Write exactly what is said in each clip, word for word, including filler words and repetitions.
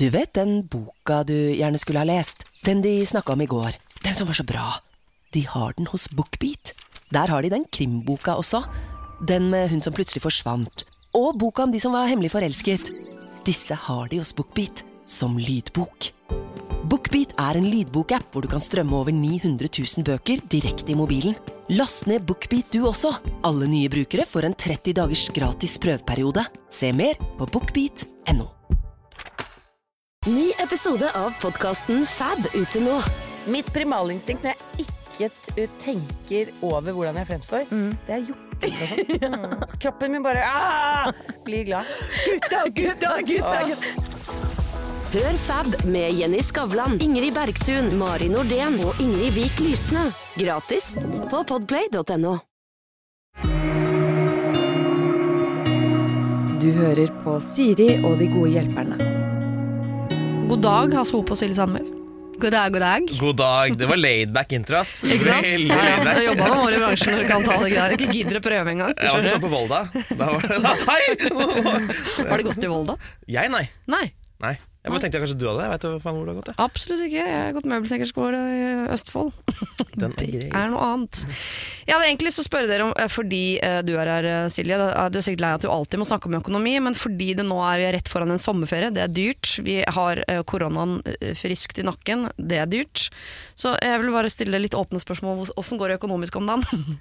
Du vet den boka du gjerne skulle ha lest? Den de snakket om i går. Den som var så bra. De har den hos BookBeat. Der har de den krimboka også. Den med hun som plutselig forsvant. Og boka om de som var hemmelig forelsket. Disse har de hos BookBeat som lydbok. BookBeat er en lydbokapp hvor du kan strømme over ni hundre tusen bøker direkte i mobilen. Last ned BookBeat du også. Alle nye brukere får en tretti dagers gratis prøveperiode. Se mer på bookbeat punktum no. Ny episode av podcasten Fab ute nå. Mitt primalinstinkt når jeg ikke t- tenker over hvordan jeg fremstår, mm. det er jokking og sånn. Mm. Kroppen min bare ah, blir glad. Gutta, gutta, gutta, gutta. Hør Fab med Jenny Skavlan, Ingrid Bergtun, Mari Nordén og Ingrid Vik Lysne. Gratis på podplay punktum no. Du hører på Siri og de gode hjelperne. God dag, Hasse Hope og Silje Sandmæl. God dag, god dag. God dag, det var laid-back intro, ass. Ikke sant? Veldig Ja, ja. laid-back. Jeg jobbet noen år i bransjen når du kan ta det der. Ikke gidder å prøve en gang. Jeg var ikke sånn på Volda. Da var det, hei! Har det gått i Volda? Jeg, nei. Nei, Nei. Jeg bare tenkte jeg kanskje du hadde det. Jeg vet jo faen hvor det har gått det. absolutt ikke. Jeg har gått møbelsnekkerskole i Østfold. Den er Det grei. er noe annet. Jeg hadde egentlig lyst til å spørre dere om, eh, fordi eh, du er her, eh, Silje, da- du er sikkert lei at du alltid må snakke om økonomi, men fordi det nå er vi er rett foran en sommerferie, det er dyrt. Vi har eh, koronaen eh, friskt i nakken, det er dyrt. Så jeg vil bare stille litt åpne spørsmål. Hvordan går det økonomisk om dagen?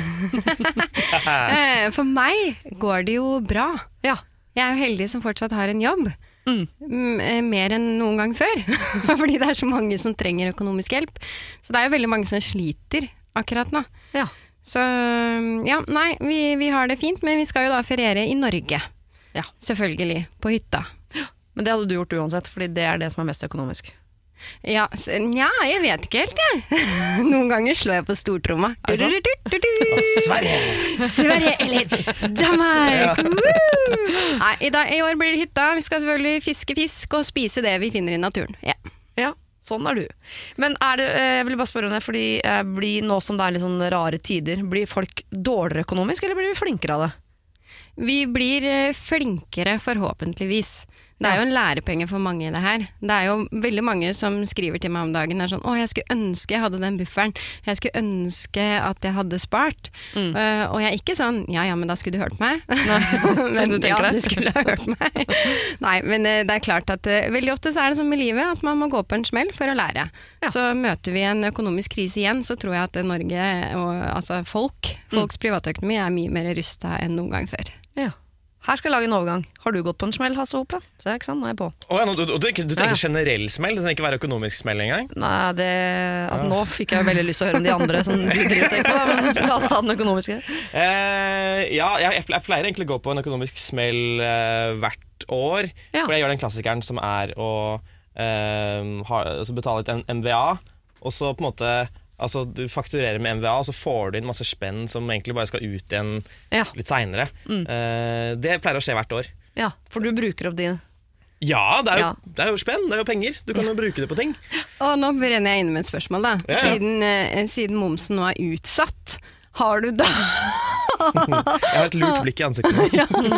Eh, For meg går det jo bra. Ja. Jeg er jo heldig som fortsatt har en jobb. Mm. Mm, eh, Mer enn noen gang før. Fordi det er så mange som trenger økonomisk hjelp. Så det er jo veldig mange som sliter akkurat nå. Ja. Så ja, nei, vi, vi har det fint, men vi skal jo da feriere i Norge. Ja. Selvfølgelig, på hytta. Men det hadde du gjort uansett, fordi det er det som er mest økonomisk. Ja, s- nja, jeg vet ikke helt jeg. Noen ganger slår jeg på stortromma. Er det sant? Du-du-du-du-du. Sverige! Sverige eller Danmark. Woo! Nei, i, dag, i år blir det hytta. Vi skal selvfølgelig fiske fisk og spise det vi finner i naturen. Ja. Ja, sånn er du. Men er det, eh, jeg vil bare spørre om det, fordi eh, blir, nå som det er litt sånn rare tider, blir folk dårligere økonomisk, eller blir vi flinkere av det? Vi blir eh, flinkere forhåpentligvis. Det er jo en lærepenge for mange i det her. Det er jo veldig mange som skriver til meg om dagen er sånn, å, jeg skulle ønske jeg hadde den bufferen. Jeg skulle ønske at jeg hadde spart. Mm. Uh, og jeg er ikke sånn, ja, ja, men da skulle du hørt meg. Sånn du tenker ja, det? du skulle ha hørt meg. Nei, men uh, det er klart at uh, veldig ofte så er det sånn med livet at man må gå på en smell for å lære. Ja. Så møter vi en økonomisk krise igjen, så tror jeg at Norge, og, altså folk, folks privatøkonomi er mye mer rustet enn noen gang før. Ja. Her skal jeg lage en overgang. Har du gått på en smell, Hasse Hope? Så er ikke sant, nå er jeg på. Å, ja, nå- du, du, du, du tenker Ja, ja. generell smell, det trenger ikke være økonomisk smell engang. Nei, det, altså, nå fikk jeg jo veldig lyst til å høre om de andre som du driver og tenker på, da, men la oss ta den økonomiske. Eh, ja, jeg, jeg pleier egentlig å gå på en økonomisk smell eh, hvert år. Ja. For jeg gjør den klassikeren som er å eh, ha, altså betale et M V A, og så på en måte altså, du fakturerer med M V A, og så får du inn masse spenn som egentlig bare skal ut igjen Ja. litt senere. Mm. Eh, det pleier å skje hvert år. Ja, for du bruker opp din. Ja, det er jo, Ja. det er jo spenn, det er jo penger. Du kan jo bruke det på ting. Og nå brenner jeg inne med et spørsmål da. Ja, ja. Siden, eh, siden momsen nå er utsatt, har du da... Jeg har et lurt blikk i ansiktet nå.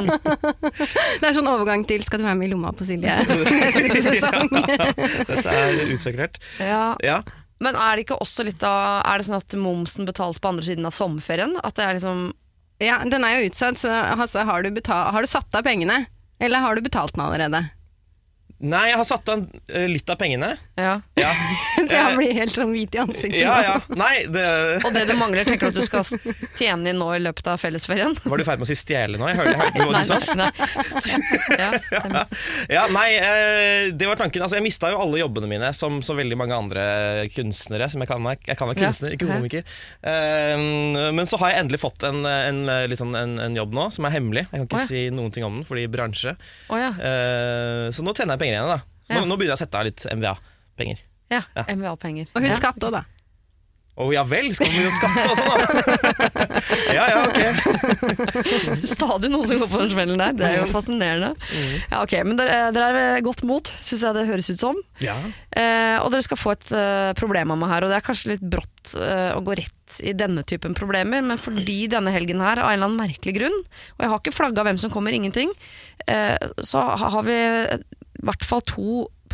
Det er sånn overgang til skal du være med i lomma på Silje neste sesong. Dette er utspekulert. Ja. Ja. Men er det ikke også litt av, er det sånn at momsen betales på andre siden av sommerferien? At det er liksom, Ja, den er jo utsatt, så Hasse, har du, betal- har du satt av pengene? Eller har du betalt den allerede? Nei, jeg har satt av eh, litt av pengene. ja. Ja. Så jeg blir helt sånn hvit i ansiktet. Ja, ja. Nei, det Og det du mangler, tenker du at du skal tjene inn nå i løpet av fellesferien? Var du i ferd med å si stjele nå? Jeg hørte, jeg hørte hva du sa. nei. Ja, stemmer. Ja, nei, eh, det var tanken. Altså, jeg mistet jo alle jobbene mine, som så veldig mange andre kunstnere. Som jeg kan være, jeg kan være kunstner, Ja. ikke komiker. Eh, men så har jeg endelig fått en, en, litt sånn, en, en jobb nå, som er hemmelig. Jeg kan ikke Å, ja. si noen ting om den, fordi bransje. Å ja. Eh, så nå tjener jeg penger igjen, da. Så Ja. nå, nå begynner jeg å sette av litt M V A-penger. Ja, Ja. M V A-penger. Og husk Ja. skatt også da. Å ja vel, skal vi begynne å skatte også, da? Ja, ja, ok. Stadig noen som går på den smellen der. Det er jo fascinerende. Ja, ok, men dere, dere er godt mot, synes jeg det høres ut som. Ja. Eh, og dere skal få et eh, problem av meg her, og det er kanskje litt brått eh, å gå rett i denne typen problemer, men fordi denne helgen her av en eller annen merkelig grunn, og jeg har ikke flagget hvem som kommer, ingenting, eh, så ha- har vi i hvert fall to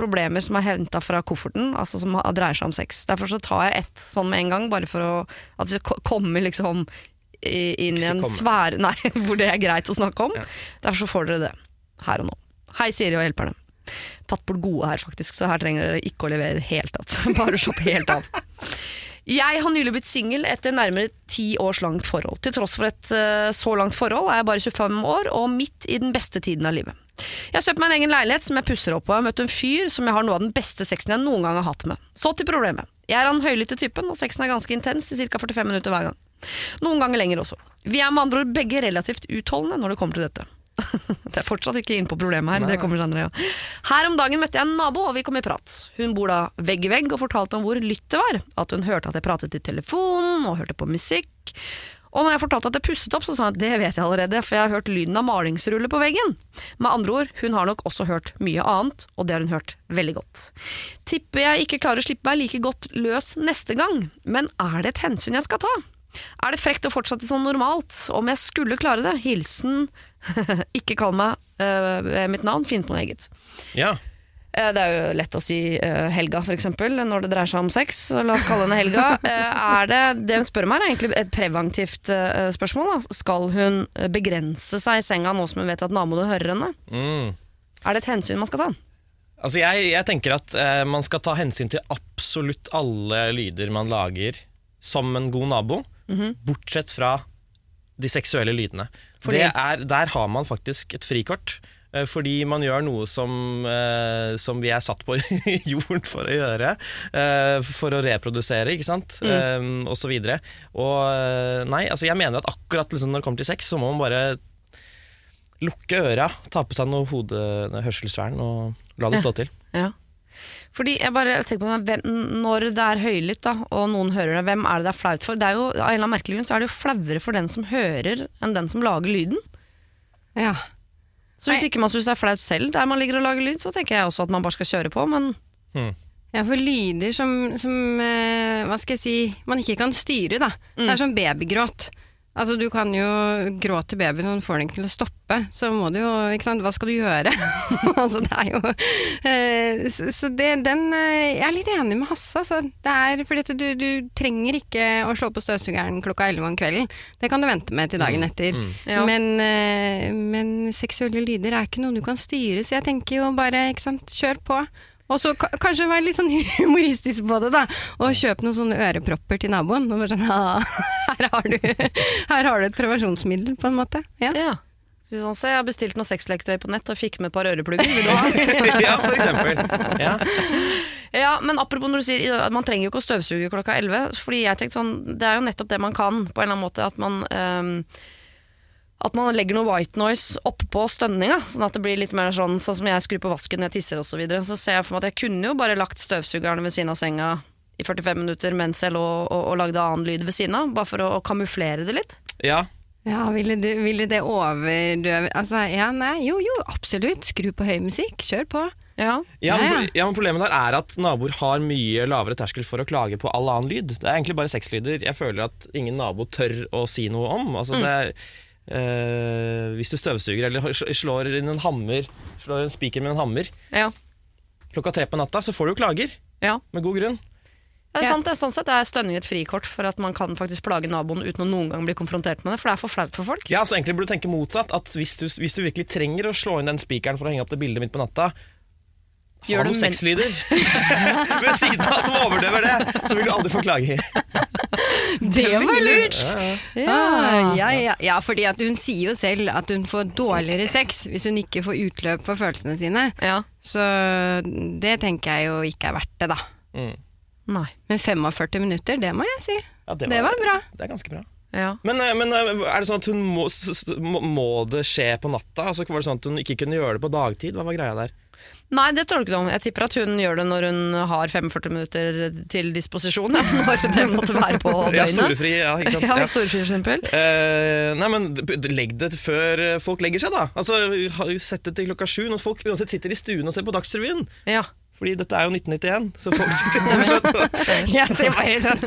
problemer som er hentet fra kofferten, altså som dreier seg om sex. Derfor så tar jeg ett sånn med en gang, bare for å, at det kommer liksom inn i en sfære, nei, hvor det er greit å snakke om. Ja. Derfor så får dere det her og nå. Hei Siri og hjelperne. Tatt bort gode her faktisk, så her trenger dere ikke å levere helt av. Bare stoppe helt av. Jeg har nylig blitt single etter nærmere ti års langt forhold. Til tross for et uh, så langt forhold er jeg bare tjuefem år og midt i den beste tiden av livet. Jeg har kjøpt meg en egen leilighet som jeg pusser opp på. Jeg har møtt en fyr som jeg har noe av den beste sexen jeg noen gang har hatt med. Så til problemet. Jeg er den høylytte typen, og sexen er ganske intens i cirka førtifem minutter hver gang. Noen ganger lenger også. Vi er med andre ord begge relativt utholdende når det kommer til dette. Det er fortsatt ikke inn på problemet her. Det kommer senere, ja. Her om dagen møtte jeg en nabo, og vi kom i prat. Hun bor da vegg i vegg og fortalte om hvor lytt det var. At hun hørte at jeg pratet i telefonen og hørte på musikk. Og når jeg fortalte at jeg pusset opp, så sa hun at det vet jeg allerede, for jeg har hørt lyden av malingsrulle på veggen. Med andre ord, hun har nok også hørt mye annet, og det har hun hørt veldig godt. Tipper jeg ikke klarer å slippe meg like godt løs neste gang, men er det et hensyn jeg skal ta? Er det frekt å fortsette som normalt? Om jeg skulle klare det, hilsen ikke kall meg uh, mitt navn, finn på noe eget. Ja. uh, Det er jo lett å si uh, Helga for eksempel, når det dreier seg om sex. La oss kalle henne Helga. uh, Er det, det hun spør meg er egentlig et preventivt uh, spørsmål da. Skal hun begrense seg i senga nå som hun vet at naboen hører henne? Mm. Er det et hensyn man skal ta? Altså jeg, jeg tenker at uh, man skal ta hensyn til absolutt alle lyder man lager som en god nabo, mm-hmm. bortsett fra de seksuelle lydene. Fordi? Det er, der har man faktisk et frikort, eh, fordi man gjør noe som, eh, som vi er satt på jorden for å gjøre, eh, for å reprodusere, ikke sant? Mm. Eh, og så videre. Og nei, altså jeg mener at akkurat liksom, når det kommer til sex, så må man bare lukke øra, ta på seg noe hodehørselsvern og la det stå til. Ja. Fordi jeg bare tenker på hvem, når det er høylytt da, og noen hører det, hvem er det det er flaut for? Det er jo, av en eller annen merkelig grunn så er det jo flauere for den som hører enn den som lager lyden. Ja. Så hvis ikke man synes det er flaut selv der man ligger og lager lyd, så tenker jeg også at man bare skal kjøre på, men... Hmm. Ja, for lyder som, som eh, hva skal jeg si, man ikke kan styre da. Mm. Det er som babygråt. Altså du kan jo gråte babyen og får den ikke til å stoppe, så må du jo, ikke sant, hva skal du gjøre? Altså det er jo, eh, så, så det, den, eh, jeg er litt enig med Hasse, altså. Det er fordi at du, du trenger ikke å slå på støvsugeren klokka elleve om kvelden, det kan du vente med til dagen etter, mm. Mm. Ja. Men, eh, men seksuelle lyder er ikke noe du kan styre, så jeg tenker jo bare, ikke sant, kjør på. Og så k- kanskje være litt sånn humoristisk på det da, og kjøpe noen sånne ørepropper til naboen, og bare sånn, her har du, her har du et prevensjonsmiddel på en måte. Ja. Ja. Så sånn, så jeg har bestilt noe sexleketøy på nett, og fikk med et par øreplugger, vil du ha? Ja, for eksempel. Ja. Ja, men apropos når du sier, man trenger jo ikke å støvsuge klokka elleve, fordi jeg tenkte sånn, det er jo nettopp det man kan, på en eller annen måte, at man... Um, at man legger noe white noise oppå stønninga, sånn at det blir litt mer sånn, sånn som jeg skrur på vasken når jeg tisser og så videre. Så ser jeg for meg at jeg kunne jo bare lagt støvsugerne ved siden av senga i førtifem minutter mens jeg lå og, og lagde annen lyd ved siden av, bare for å, å kamuflere det litt. Ja. Ja, ville, du, ville det overdøve, altså, ja, nei, jo, jo, absolutt, skru på høy musikk, kjør på. Ja. Ja, men, ja, men problemet der er at naboer har mye lavere terskel for å klage på all annen lyd. Det er egentlig bare sexlyder jeg føler at ingen nabo tør å si noe om. Altså, mm. det er... Uh, hvis du støvsuger eller slår inn en hammer, slår en spiker med en hammer, ja. klokka tre på natta, så får du jo klager, ja. Med god grunn. Det er sant, det er sånn sett det er stønning et frikort for at man kan faktisk plage naboen uten å noen gang bli konfrontert med det, for det er for flaut for folk. Ja, så egentlig burde du tenke motsatt, at hvis du, hvis du virkelig trenger å slå inn den spikeren for å henge opp det bildet mitt på natta, har du sexlyder ved siden av som overdøver det, så vil du aldri få klager. Det var lurt. Ja, ja. Ja, ja, ja, fordi at hun sier jo selv at hun får dårligere sex hvis hun ikke får utløp for følelsene sine. Ja. Så det tenker jeg jo ikke er verdt det da. Mm. Nei. Men førtifem minutter, det må jeg si. Ja, det, var, det var bra. Det er ganske bra. Ja. Men, men er det sånn at hun må, må det skje på natta? Altså, var det sånn at hun ikke kunne gjøre det på dagtid? Hva var greia der? Nei, det står det ikke om. Jeg tipper at hun gjør det når hun har førtifem minutter til disposisjon, ja, når det måtte være på døgnet. Ja, storefri, ja, ikke sant? Ja, storefri for eksempel. Uh, nei, men legg det før folk legger seg da. Altså, sett det til klokka sju, når folk uansett sitter i stuen og ser på Dagsrevyen. Ja. Fordi dette er jo nitten nittien, så folk sitter fortsatt og... Jeg ser bare sånn,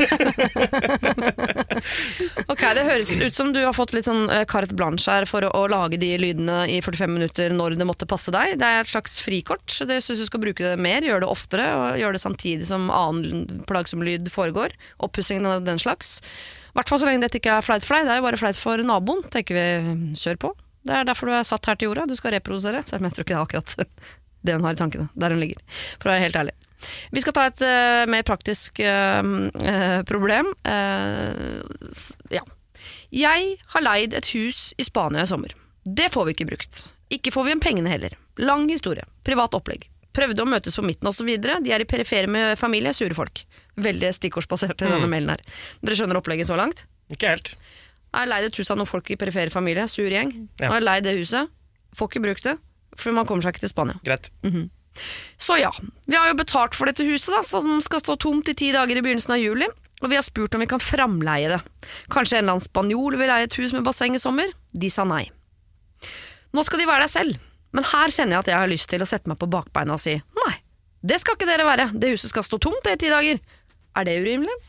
Ok, det høres ut som du har fått litt sånn uh, carte blanche her for å, å lage de lydene i førtifem minutter når det måtte passe deg. Det er et slags frikort. Det synes du skal bruke det mer, gjøre det oftere, og gjøre det samtidig som annen plagsom lyd foregår. Oppussingen av den slags. I hvert fall så lenge dette ikke er flaut for deg, det er jo bare flaut for naboen, tenker vi, kjør på. Det er derfor du er satt her til jorda, du skal reprodusere, så jeg tror ikke det er akkurat det hun har i tankene, der hun ligger, for å være helt ærlig. Vi skal ta et uh, mer praktisk uh, uh, problem. Uh, ja. Jeg har leid et hus i Spania i sommer. Det får vi ikke brukt. Ikke får vi en pengene heller. Lang historie, privat opplegg. Prøvde å møtes på midten og så videre. De er i perifere med familie, sure folk. Veldig stikkordsbasert i denne mailen her. Dere skjønner opplegget så langt? Ikke helt. Jeg har leid et hus av noen folk i perifere familie, sur gjeng. Ja. Jeg har leid det huset. Får ikke brukt det, for man kommer seg ikke til Spania. Greit. Mm-hmm. Så ja, vi har jo betalt for dette huset da, som skal stå tomt i ti dager i begynnelsen av juli, og vi har spurt om vi kan framleie det. Kanskje en eller annen spanjol vil leie et hus med basseng i sommer? De sa nei. Nå skal de være der selv, men her kjenner jeg at jeg har lyst til å sette meg på bakbeina og si nei, det skal ikke dere være, det huset skal stå tomt i ti dager. Er det urimelig?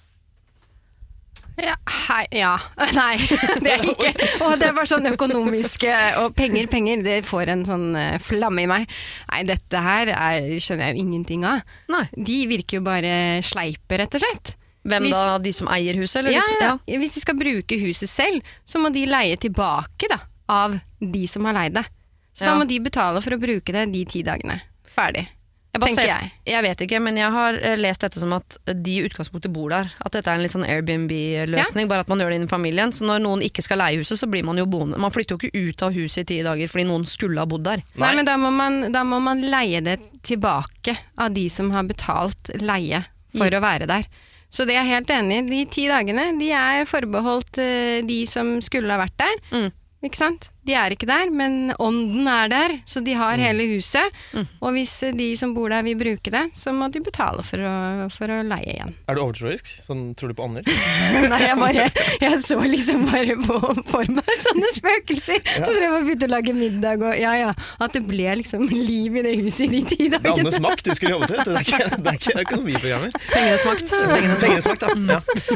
Ja, hei, ja. Nei, det er ikke. Og det var sånn økonomiske, og penger, penger, det får en sånn uh, flamme i meg. Nei, dette her er, skjønner jeg jo ingenting av. Nei. De virker jo bare sleipe, rett og slett. Hvem hvis, da, de som eier huset? Eller? Ja, ja. ja, hvis de skal bruke huset selv, så må de leie tilbake da, av de som har leid det. Så Ja. da må de betale for å bruke det de ti dagene. Ferdig. Jeg, bare tenker ser, jeg. jeg vet ikke, men jeg har eh, lest dette som at de i utgangspunktet bor der. At dette er en litt sånn Airbnb-løsning, bare at man gjør det innen familien. Så når noen ikke skal leie huset, så blir man jo boende. Man flytter jo ikke ut av huset i ti dager fordi noen skulle ha bodd der. Nei, Nei men da må, man, da må man leie det tilbake av de som har betalt leie for Mm. å være der. Så det er jeg helt enig i. De ti dagene, de er forbeholdt eh, de som skulle ha vært der. Mm. Ikke sant? De er ikke der, men ånden er der, så de har hele huset. Mm. Og hvis de som bor der vil bruke det, så må de betale for å, for å leie igjen. Er du overtroisk? Sånn, tror du på ånder? Nei, jeg bare, jeg så liksom bare på for meg sånne spøkelser. Ja. Så drev jeg begynte å lage middag, og ja, ja, at det ble liksom liv i det huset i de ti Det er dagene. åndenes makt du skulle jobbe til. Det er ikke, det er ikke økonomiprogrammer. Pengenes makt. Pengenes makt, da.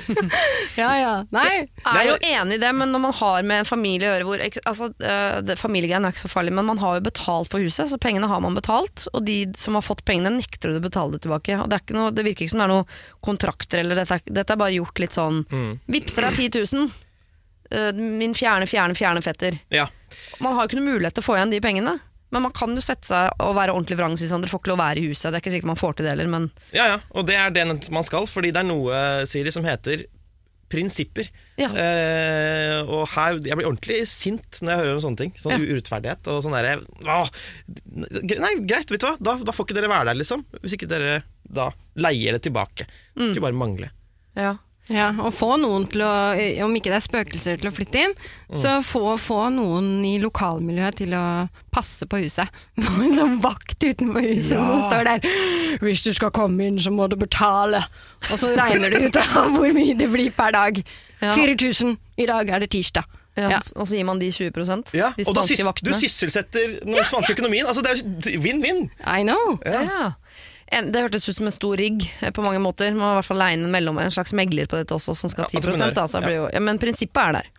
Ja. Ja, ja, nei. Jeg er jo enig i det, men når man har med en familie å gjøre hvor, altså, det, familiegreien er ikke så farlig, men man har jo betalt for huset, så pengene har man betalt, og de som har fått pengene nekter å betale det tilbake. Og det, er ikke noe, det virker ikke som det er noen kontrakter, eller dette, dette er bare gjort litt sånn, Mm. vipser deg ti tusen, uh, min fjerne, fjerne, fjerne fetter. Ja. Man har jo ikke noen mulighet til å få igjen de pengene, men man kan jo sette seg og være ordentlig vrang, sånn, dere får ikke lov å være i huset, det er ikke sikkert man får til det heller, men... ja, ja, og det er det man skal, fordi det er noe, Siri, som heter prinsipper. Ja. Eh, og her, jeg blir ordentlig sint når jeg hører om sånne ting. Sånn Ja. urettferdighet og sånn derre ah, Nei, greit, vet du hva, da, da får ikke dere være der, liksom. Hvis ikke dere da leier det tilbake. Det skulle bare mangle. Ja. Ja, og få noen til å, om ikke det er spøkelser til å flytte inn, så få, få noen i lokalmiljøet til å passe på huset. En sånn vakt utenfor huset som står der. Hvis du skal komme inn, så må du betale. Og så regner du ut av hvor mye det blir per dag. Ja. fire tusen, i dag er det tirsdag. Ja. Ja. Og så gir man de tjue prosent, Ja, de og da spanske sys, du vaktene. sysselsetter den spanske økonomien. Altså, det er jo vinn-vinn. I know. Ja. En, det hørtes ut som en stor rigg eh, på mange måter. Man må i hvert fall leie en mellom en slags megler på dette også, som skal ha ti prosent. Da, så jeg blir jo, ja, men prinsippet er der.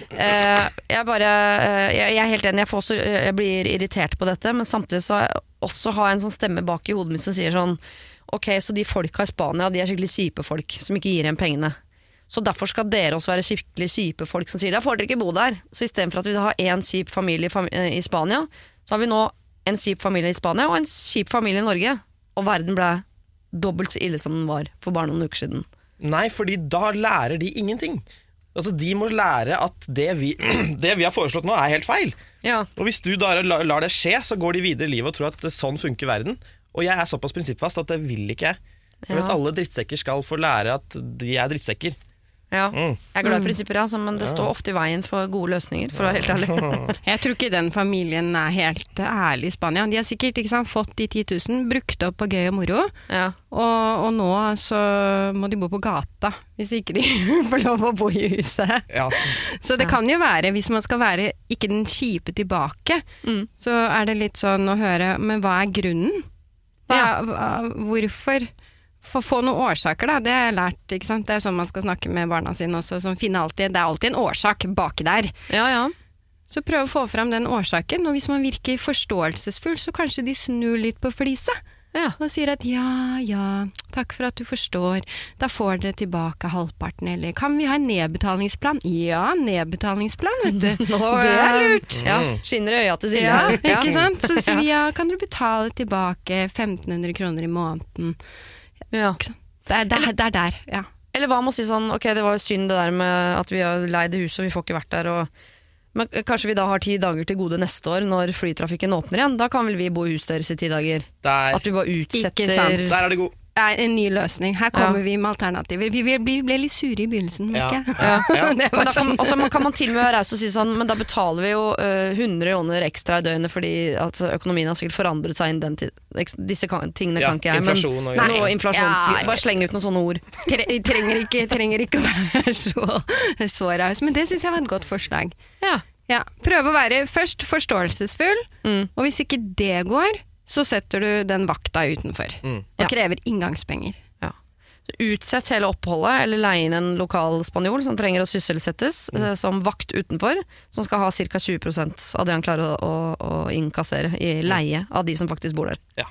Eh, jeg, bare, eh, jeg, jeg er helt enig, jeg, får også, jeg blir irritert på dette, men samtidig så jeg også har jeg en sånn stemme bak i hodet mitt som sier sånn, ok, så de folka i Spania, de er skikkelig kjipe folk, som ikke gir igjen pengene. Så derfor skal dere også være skikkelig kjipe folk som sier, da får dere ikke bo der. Så i stedet for at vi har en kjip familie i Spania, så har vi nå en kjip familie i Spania og en kjip familie i Norge. Og verden ble dobbelt så ille som den var for bare noen uker siden. Nei, fordi da lærer de ingenting. Altså, de må lære at det vi, det vi har foreslått nå er helt feil. Ja. Og hvis du da lar, lar det skje, så går de videre i livet og tror at sånn funker verden. Og jeg er såpass prinsippfast at det vil ikke jeg. Jeg vet Ja. alle drittsekker skal få lære at de er drittsekker. Ja. Mm. Jeg er glad i prinsipper, altså, men det står ofte i veien for gode løsninger, for å være helt ærlig. Jeg tror ikke den familien er helt ærlig i Spania. De har sikkert ikke sant, fått de ti tusen, brukt opp på gøy og moro, Ja. og, og nå så må de bo på gata, hvis ikke de får lov å bo i huset. Ja. Så det kan jo være, hvis man skal være ikke den kjipe tilbake, Mm. så er det litt sånn å høre, men hva er grunnen? Hva, hva, hvorfor? For å få noen årsaker, da. Det har jeg lært, ikke sant? Det er sånn man skal snakke med barna sine også, som finner alltid, det er alltid en årsak baki der. Ja, ja. Så prøv å få frem den årsaken, og hvis man virker forståelsesfull, så kanskje de snur litt på flisa. Ja. Og sier at ja, ja, takk for at du forstår, da får dere tilbake halvparten, eller kan vi ha en nedbetalingsplan? Ja, nedbetalingsplan, vet du. Nå, det er lurt. Ja, skinner i øya til Silje. Ja, ikke sant? Så sier vi ja, kan dere betale tilbake femten hundre kroner i måneden? Ja. Det er, det, er, det er der, ja. Eller hva må si sånn, ok, det var jo synd det der med at vi har leid huset og vi får ikke vært der, og men kanskje vi da har ti dager til gode neste år når flytrafikken åpner igjen. Da kan vel vi bo i huset deres i ti dager. Der. At vi bare utsetter. Ikke sant. Der er det god. Det er en ny løsning. Her kommer Ja. vi med alternativer. Vi ble, ble litt sure i begynnelsen, Ja. ikke? Ja. Ja. Det Men var da kan, sånn. også kan man til og med være raus og si sånn, men da betaler vi jo uh, hundre kroner ekstra i døgnet fordi at økonomien har sikkert forandret seg inn den tid. Disse kan, tingene Ja, kan ikke jeg, inflasjon og men greier. noe inflasjon. Ja. Bare sleng ut noen sånne ord. Tre, trenger, ikke, trenger ikke å være så, så raus. Men det synes jeg var et godt forslag. Ja. Ja, prøve å være først forståelsesfull, Mm. og hvis ikke det går, så setter du den vakta utenfor. Mm. Og Ja. krever inngangspenger. Ja. Utsett hele oppholdet, eller leie inn en lokal spanjol som trenger å sysselsettes eh, som vakt utenfor, som skal ha ca. tjue prosent av det han klarer å, å, å innkassere i leie av de som faktisk bor der. Ja.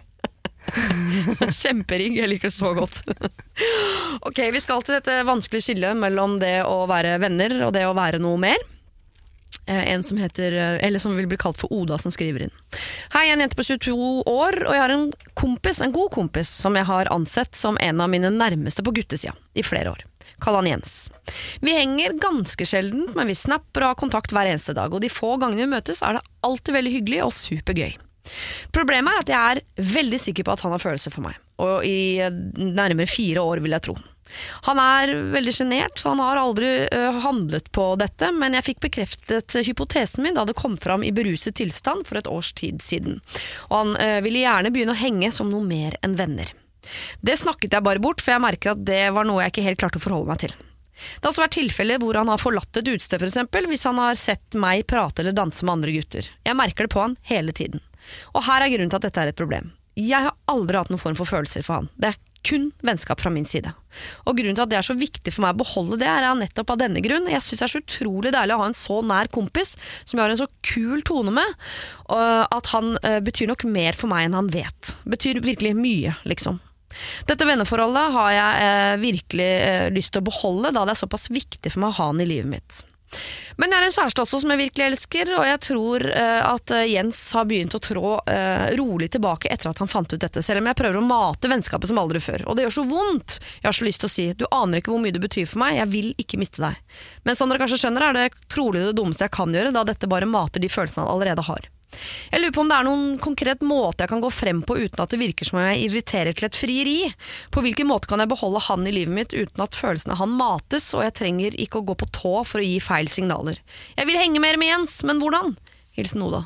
Kjemperigg, jeg liker det så godt. Ok, vi skal til dette vanskelige skillet mellom det å være venner og det å være noe mer. Eh, En som heter, eh, eller som vil bli kalt for Oda, som skriver inn. Hei, jeg er en jente på tjueto år, og jeg har en kompis, en god kompis, som jeg har ansett som en av mine nærmeste på guttesida i flere år. Kall han Jens. Vi henger ganske sjelden, men vi snapper og har kontakt hver eneste dag, og de få gangene vi møtes er det alltid veldig hyggelig og supergøy. Problemet er at jeg er veldig sikker på at han har følelser for meg, og i eh, nærmere fire år vil jeg tro. Han er veldig genert, så han har aldri uh, handlet på dette, men jeg fikk bekreftet hypotesen min da det kom fram i beruset tilstand for et års tid siden. Og han uh, ville gjerne begynne å henge som noe mer enn venner. Det snakket jeg bare bort, for jeg merker at det var noe jeg ikke helt klarte å forholde meg til. Det har også vært tilfeller hvor han har forlatt et utested for eksempel, hvis han har sett meg prate eller danse med andre gutter. Jeg merker det på han hele tiden. Og her er grunnen til at dette er et problem. Jeg har aldri hatt noen form for følelser for han. Det er kun vennskap fra min side. Og grunnen til at det er så viktig for meg å beholde det, er nettopp av denne grunn. Jeg synes det er så utrolig deilig å ha en så nær kompis, som jeg har en så kul tone med, og at han uh, betyr nok mer for meg enn han vet. Betyr virkelig mye, liksom. Dette venneforholdet har jeg uh, virkelig uh, lyst til å beholde, da det er såpass viktig for meg å ha han i livet mitt. Men jeg har en kjæreste også som jeg virkelig elsker, og jeg tror uh, at uh, Jens har begynt å trå uh, rolig tilbake etter at han fant ut dette, selv om jeg prøver å mate vennskapet som aldri før. Og det gjør så vondt. Jeg har så lyst til å si, du aner ikke hvor mye det betyr for meg, jeg vil ikke miste deg. Men som dere kanskje skjønner, er det trolig det dummeste jeg kan gjøre, da dette bare mater de følelsene han allerede har. Jeg lurer på om det er noen konkret måte jeg kan gå frem på uten at det virker som om jeg irriterer til et frieri. På hvilken måte kan jeg beholde han i livet mitt uten at følelsene han mates, og jeg trenger ikke å gå på tå for å gi feil signaler. Jeg vil henge mer med Jens, men hvordan? Hilsen Oda.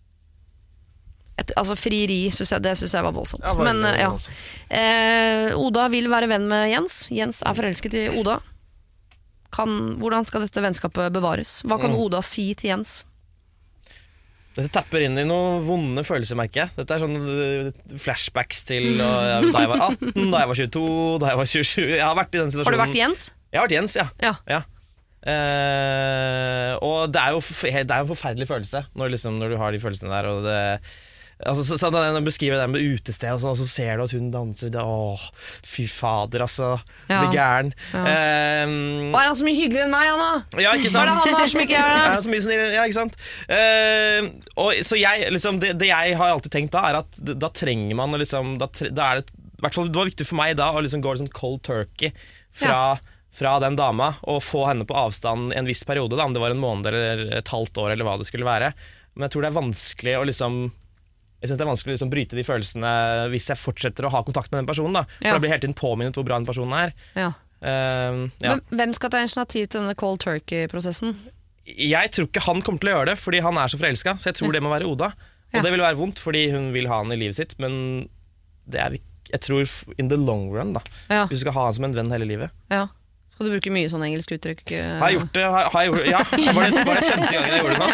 Et, altså frieri, synes jeg, det synes jeg var voldsomt. Ja, var men, det ja. voldsomt. Eh, Oda vil være venn med Jens. Jens er forelsket i Oda. Kan, hvordan skal dette vennskapet bevares? Hva kan Mm. Oda si til Jens? Dette tapper inn i noen vonde følelser, merker jeg. Dette er sånn uh, flashbacks til uh, da jeg var atten, da jeg var tjueto, da jeg var tjuesju. Jeg har vært i den situasjonen. Har du vært Jens? Jeg har vært Jens, ja. Ja. ja. Uh, og det er jo f- det er jo en forferdelig følelse når, liksom, når du har de følelsene der. Og det, altså, så, så Når jeg beskriver det med utested, og, så, og så ser du at hun danser det, åh, fy fader, altså. Ja. Blir gæren. Ja. Um, Og er han så mye hyggeligere enn meg, Anna? Ja, ikke Hva er sant? det han har som ikke gjør det? Ja, så mye snill, ja, ikke sant? Eh, og, så jeg, liksom, det, det jeg har alltid tenkt da, er at d- da trenger man å liksom, da, tre, da er det, i hvert fall, det var viktig for meg da å liksom gå liksom cold turkey fra, fra den dama, og få henne på avstand i en viss periode, da, om det var en måned eller et halvt år, eller hva det skulle være. Men jeg tror det er vanskelig å liksom Jeg synes det er vanskelig å liksom bryte de følelsene hvis jeg fortsetter å ha kontakt med den personen, da. For Ja. jeg blir hele tiden påminnet hvor bra den personen er. Ja. Eh, ja. Men hvem skal ta initiativ til denne cold turkey-prosessen? Jeg tror ikke han kommer til å gjøre det, fordi han er så forelska. Så jeg tror det må være Oda. Og Ja. det vil være vondt, fordi hun vil ha han i livet sitt. Men det er ikke, jeg tror in the long run, da. Ja. Hvis du skal ha han som en venn hele livet. Ja. Skal du bruke mye sånn engelsk uttrykk? Har jeg gjort det? Har, har jeg gjort det? Ja, var det, var det femte gangen jeg gjorde det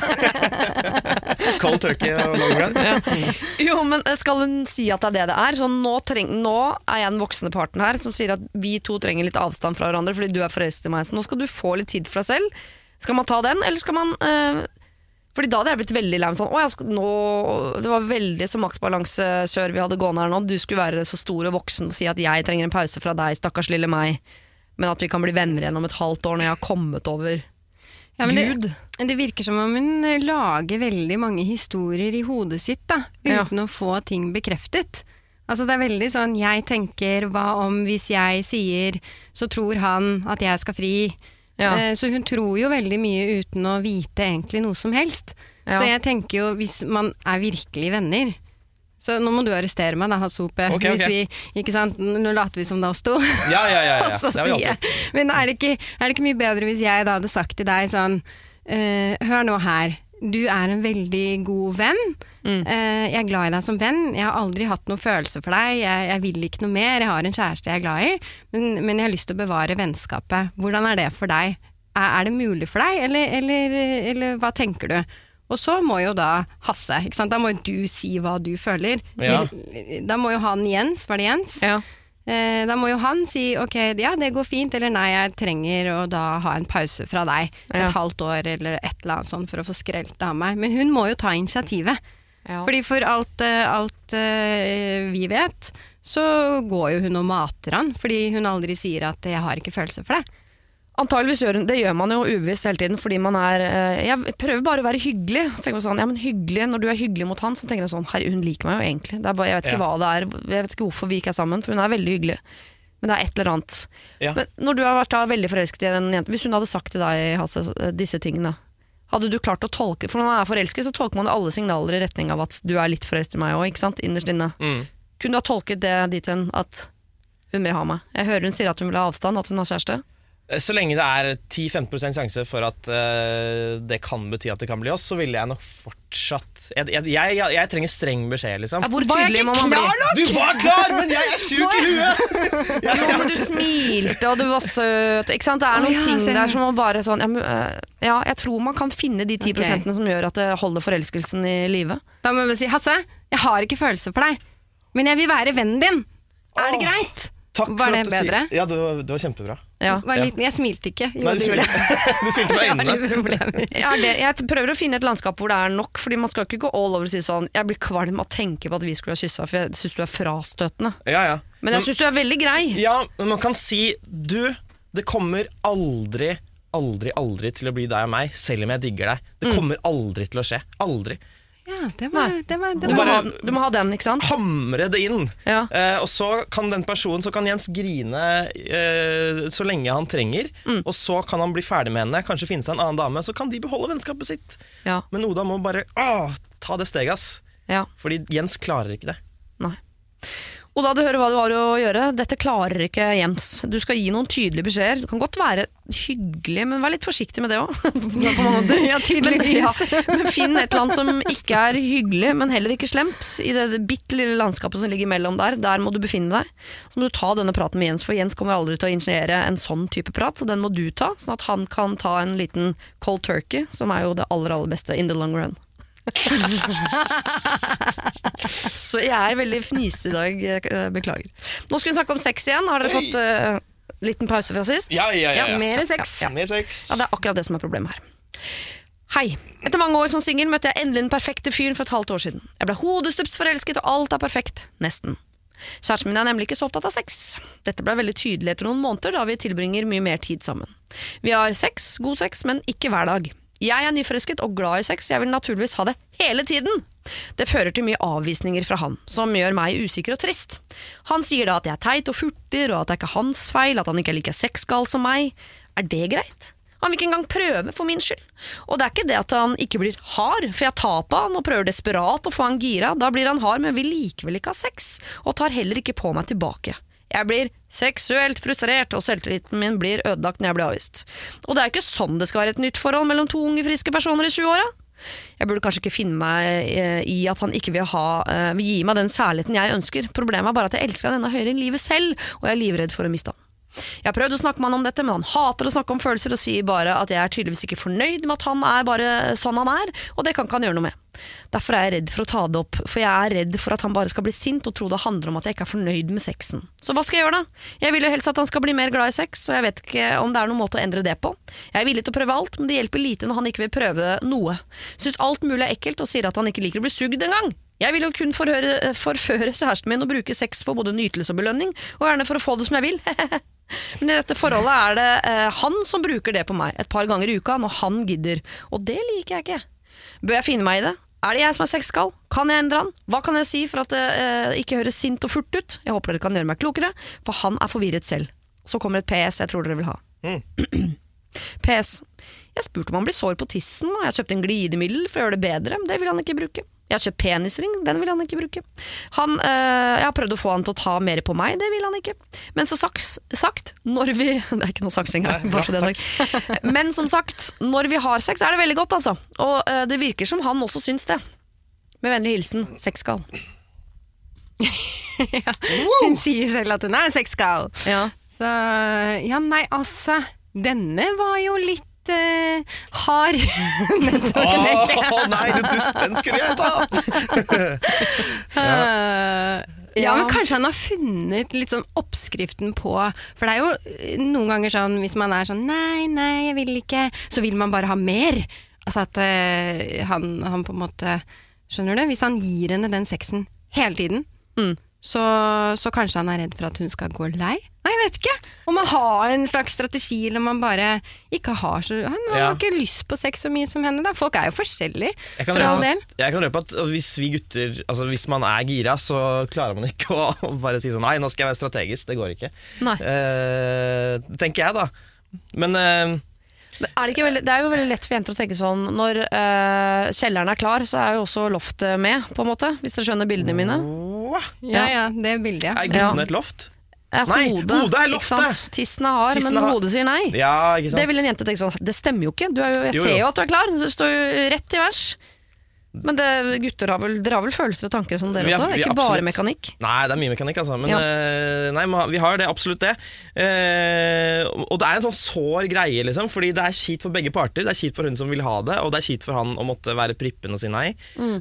nå? Cold turkey og long run. Ja. Jo, men skal hun si at det er det det er? Så nå, treng, nå er jeg den voksne parten her som sier at vi to trenger litt avstand fra hverandre fordi du er forelsket i meg. Så nå skal du få litt tid for deg selv. Skal man ta den, eller skal man... Øh, fordi da hadde jeg blitt veldig lei sånn, å, jeg skal, nå, det var veldig så maktbalansesør vi hadde gående her nå. Du skulle være så stor og voksen og si at jeg trenger en pause fra deg, stakkars lille meg. Men at vi kan bli venner igjen om et halvt år når jeg har kommet over ja, Gud. Det, det virker som om hun lager veldig mange historier i hodet sitt, da, uten ja. Å få ting bekreftet. Altså det er veldig sånn, jeg tenker, hva om hvis jeg sier, så tror han at jeg skal fri. Ja. Eh, så hun tror jo veldig mye uten å vite egentlig noe som helst. Ja. Så jeg tenker jo, hvis man er virkelig venner, så nå må du arrestere meg da, Hassope. Okay, hvis okay. vi, ikke sant, nå later vi som det sto. Ja, ja, ja. ja. Og så sier jeg, men er det, ikke, er det ikke mye bedre hvis jeg da hadde sagt til deg sånn, uh, hør nå her, du er en veldig god venn, mm. uh, jeg er glad i deg som venn, jeg har aldri hatt noen følelse for deg, jeg, jeg vil ikke noe mer, jeg har en kjæreste jeg er glad i, men, men jeg har lyst til å bevare vennskapet. Hvordan er det for deg? Er, er det mulig for deg, eller, eller, eller hva tenker du? Og så må jo da Hasse, ikke sant? Da må jo du si hva du føler. Ja. Da må jo han Jens, var det Jens? Ja. Eh, da må jo han si, ok, ja, det går fint, eller nei, jeg trenger å da ha en pause fra deg. Et ja. halvt år eller et eller annet sånt for å få skrelt av meg. Men hun må jo ta initiativet. Ja. Fordi for alt, alt uh, vi vet, så går jo hun og mater han, fordi hun aldri sier at jeg har ikke følelse for det. Antageligvis gjør hun, det gjør man jo ubevisst hele tiden, fordi man er, jeg prøver bare å være hyggelig, så tenker man sånn, ja, men hyggelig, når du er hyggelig mot han, så tenker jeg sånn, herre, hun liker meg jo egentlig, det er bare, jeg vet ikke ja. hva det er, jeg vet ikke hvorfor vi ikke er sammen, for hun er veldig hyggelig, men det er et eller annet. Ja. Men når du har vært da veldig forelsket i en jente, hvis hun hadde sagt til deg, Hasse, disse tingene, hadde du klart å tolke, for når man er forelsket, så tolker man alle signaler i retning av at du er litt forelsket i meg også, ikke sant, innerst inne. Mm. Kunne du ha tolket det dit hen at hun vil ha meg? Jeg hører hun sier at hun vil ha avstand, at hun har kjæreste. Så lenge det er ti til femten prosent sjanse for at uh, det kan bety at det kan bli oss, så ville jeg nok fortsatt Jeg, jeg, jeg, jeg trenger streng beskjed, liksom. Ja, hvor tydelig må man bli? Du var klar, men jeg er sjuk i huet! Ja, men du smilte, og du var søt. Ikke sant? Det er noen oh, ja, ting der som man bare sånn ja, ja, jeg tror man kan finne de ti prosentene okay. som gjør at det holder forelskelsen i livet. Da må man si, Hasse, jeg har ikke følelse for deg, men jeg vil være vennen din. Er det greit? Takk var for det at du bedre? Sier. Ja, det var, det var kjempebra. Ja. Var litt, jeg smilte ikke. Jo, Nei, du, smilte. du smilte med øynene. ja, det, jeg prøver å finne et landskap hvor det er nok, fordi man skal ikke gå all over og si sånn, jeg blir kvalm av å tenke på at vi skulle ha kysset, for jeg synes du er frastøtende. Ja, ja. Men jeg synes du er veldig grei. Ja, men man kan si, du, det kommer aldri, aldri, aldri til å bli deg og meg, selv om jeg digger deg. Det kommer mm. aldri til å skje. Aldri. Ja, det var, det var, det du, var. Må ha, du må ha den, ikke sant? Hamre det inn ja. eh, Og så kan den personen Så kan Jens grine eh, så lenge han trenger mm. Og så kan han bli ferdig med henne Kanskje finne seg en annen dame Så kan de beholde vennskapet sitt ja. Men Oda må bare åh, ta det steget ass. Ja. Fordi Jens klarer ikke det. Nei. Oda, du hører hva du har å gjøre. Dette klarer ikke Jens. Du skal gi noen tydelige beskjeder. Du kan godt være hyggelig, men vær litt forsiktig med det også. ja, men, ja, men finn et eller annet som ikke er hyggelig, men heller ikke slemt. I det bitte lille landskapet som ligger mellom der, der må du befinne deg. Så må du ta denne praten med Jens, for Jens kommer aldri til å ingeniere en sånn type prat, så den må du ta, sånn at han kan ta en liten cold turkey, som er jo det aller, aller beste in the long run. Så jeg er veldig fnise i dag, beklager. Nå skal vi snakke om sex igjen. Har dere Oi. fått uh, liten pause fra sist? Ja, ja, ja, ja. ja mer sex. Ja, ja. Mer sex. Ja, det er akkurat det som er problemet her. Hei, etter mange år som single møtte jeg endelig den perfekte fyren for et halvt år siden. Jeg ble hodestups forelsket, og alt er perfekt. Nesten. Kjæresten min er nemlig ikke så opptatt av sex. Dette ble veldig tydelig etter noen måneder, da vi tilbringer mye mer tid sammen. Vi har sex, god sex, men ikke hver dag. Jeg er nyforelsket og glad i sex, jeg vil naturligvis ha det hele tiden. Det fører til mye avvisninger fra han, som gjør meg usikker og trist. Han sier da at jeg er teit og furter, og at det er ikke hans feil, at han ikke er like sexgal som meg. Er det greit? Han vil ikke engang prøve for min skyld. Og det er ikke det at han ikke blir hard, for jeg tar på han og prøver desperat å få han gira. Da blir han hard, men vil likevel ikke ha sex, og tar heller ikke på meg tilbake. Jeg blir seksuelt frustrert, og selvtilliten min blir ødelagt når jeg blir avvist. Og det er ikke sånn det skal være et nytt forhold mellom to unge friske personer i tjue-åra. Jeg burde kanskje ikke finne meg i at han ikke vil, ha, vil gi meg den kjærligheten jeg ønsker. Problemet er bare at jeg elsker han enda høyere enn livet selv, og jeg er livredd for å miste han. Jeg har prøvd å snakke med han om dette, men han hater å snakke om følelser og sier bare at jeg er tydeligvis ikke fornøyd med at han er bare sånn han er, og det kan ikke han gjøre noe med. Derfor er jeg redd for å ta det opp, for jeg er redd for at han bare skal bli sint og tro det handler om at jeg ikke er fornøyd med sexen. Så hva skal jeg gjøre da? Jeg vil jo helst at han skal bli mer glad i sex, og jeg vet ikke om det er noen måte å endre det på. Jeg er villig til å prøve alt, men det hjelper lite når han ikke vil prøve noe. Synes alt mulig er ekkelt og sier at han ikke liker å bli sugd en gang. Jeg vil jo kun forhøre, forføre kjæresten min og bruke sex for både nytelse og belønning, og gjerne for å få det som jeg vil. Men i dette forholdet er det eh, han som bruker det på meg et par ganger i uka når han gidder, og det liker jeg ikke. Bør jeg finne meg i det? Er det jeg som er sexgal? Kan jeg endre han? Hva kan jeg si for at det eh, ikke høres sint og furt ut? Jeg håper dere kan gjøre meg klokere, for han er forvirret selv. Så kommer et P S jeg tror dere vil ha. Mm. P S. Jeg spurte om han blir sår på tissen, og jeg kjøpte en glidemiddel for å gjøre det bedre, men det vil han ikke bruke. Jeg har kjøpt penisring, den vil han ikke bruke. Han, øh, jeg har prøvd å få han til å ta mer på meg, det vil han ikke. Men som sagt, sagt, når vi... Det er ikke noe saksing her, bare så det er sagt. Men som sagt, når vi har sex, er det veldig godt, altså. Og øh, det virker som han også syns det. Med vennlig hilsen, sexgal. Ja, hun sier selv at hun er sexgal. Ja. Så, ja, nei, altså, denne var jo litt Uh, har Åh, nei, du dust, den skulle jeg ta. ja. Uh, ja, men kanskje han har funnet litt sånn oppskriften på, for det er jo noen ganger sånn, hvis man er sånn, nei, nei, jeg vil ikke, så vil man bare ha mer. Altså at uh, han, han på en måte, skjønner du, hvis han gir henne den sexen hele tiden, mm. så, så kanskje han er redd for at hun skal gå lei. Nei, jeg vet ikke. Om man har en slags strategi, eller man bare ikke har så... Han har ja. ikke lyst på sex så mye som henne da. Folk er jo forskjellige, for all del. Jeg kan røpe at hvis vi gutter, altså hvis man er gira, så klarer man ikke å, å bare si sånn, nei, nå skal jeg være strategisk, det går ikke. Nei. Eh, tenker jeg da. Men... Eh, er det, ikke veldig, det er jo veldig lett for jenter å tenke sånn, når uh, kjelleren er klar, så er jo også loftet med, på en måte, hvis dere skjønner bildene mine. Ja, ja, det er bildet. Er guttene et loft? Eh, nei, hodet, hodet er loftet! Tissen er hard, men har... hodet sier nei. Ja, ikke sant? Det vil en jente tenke sånn, det stemmer jo ikke. Du er jo, jeg jo, jo. ser jo at du er klar, du står jo rett i vers. Men det, gutter har vel, dere har vel følelser og tanker som dere har, også? Det er ikke bare mekanikk. Nei, det er mye mekanikk, altså. Men ja. uh, nei, vi har det, absolutt det. Uh, og det er en sånn sår greie, liksom, fordi det er kjipt for begge parter. Det er kjipt for hun som vil ha det, og det er kjipt for han å måtte være prippen og si nei. Mm.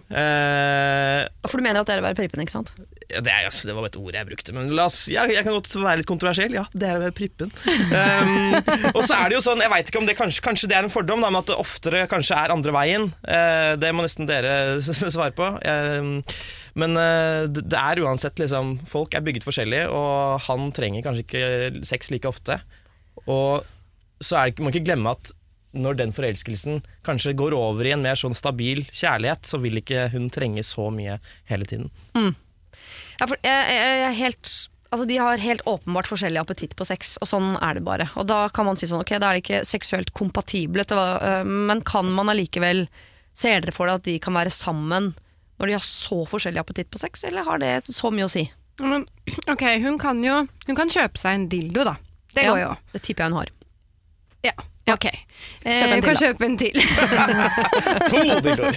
Uh, for du mener at det er å være prippen, ikke sant? Det, er, det var et ord jeg brukte, men la oss, ja, jeg kan godt være litt kontroversiell. Ja, det er å være prippen. um, og så er det jo sånn, jeg vet ikke om det kanskje, kanskje det er en fordom, da, men at det oftere kanskje er andre veien. Uh, det må nesten dere svare på. Uh, men uh, det er uansett, liksom, folk er bygget forskjellig, og han trenger kanskje ikke sex like ofte. Og så er det, man må ikke glemme at når den forelskelsen kanskje går over i en mer sånn stabil kjærlighet, så vil ikke hun trenge så mye hele tiden. Mm. Ja, for jeg, jeg, jeg helt, altså de har helt åpenbart forskjellig appetitt på sex, og sånn er det bare. Og da kan man si sånn, ok, da er det ikke seksuelt kompatible, men kan man allikevel, ser dere for deg at de kan være sammen når de har så forskjellig appetitt på sex, eller har det så mye å si? Men, ok, hun kan jo hun kan kjøpe seg en dildo da. Det ja, går jo. Det tipper jeg hun har. Ja, ok. Kjøp en eh, kan kjøpe en til. To dildoer.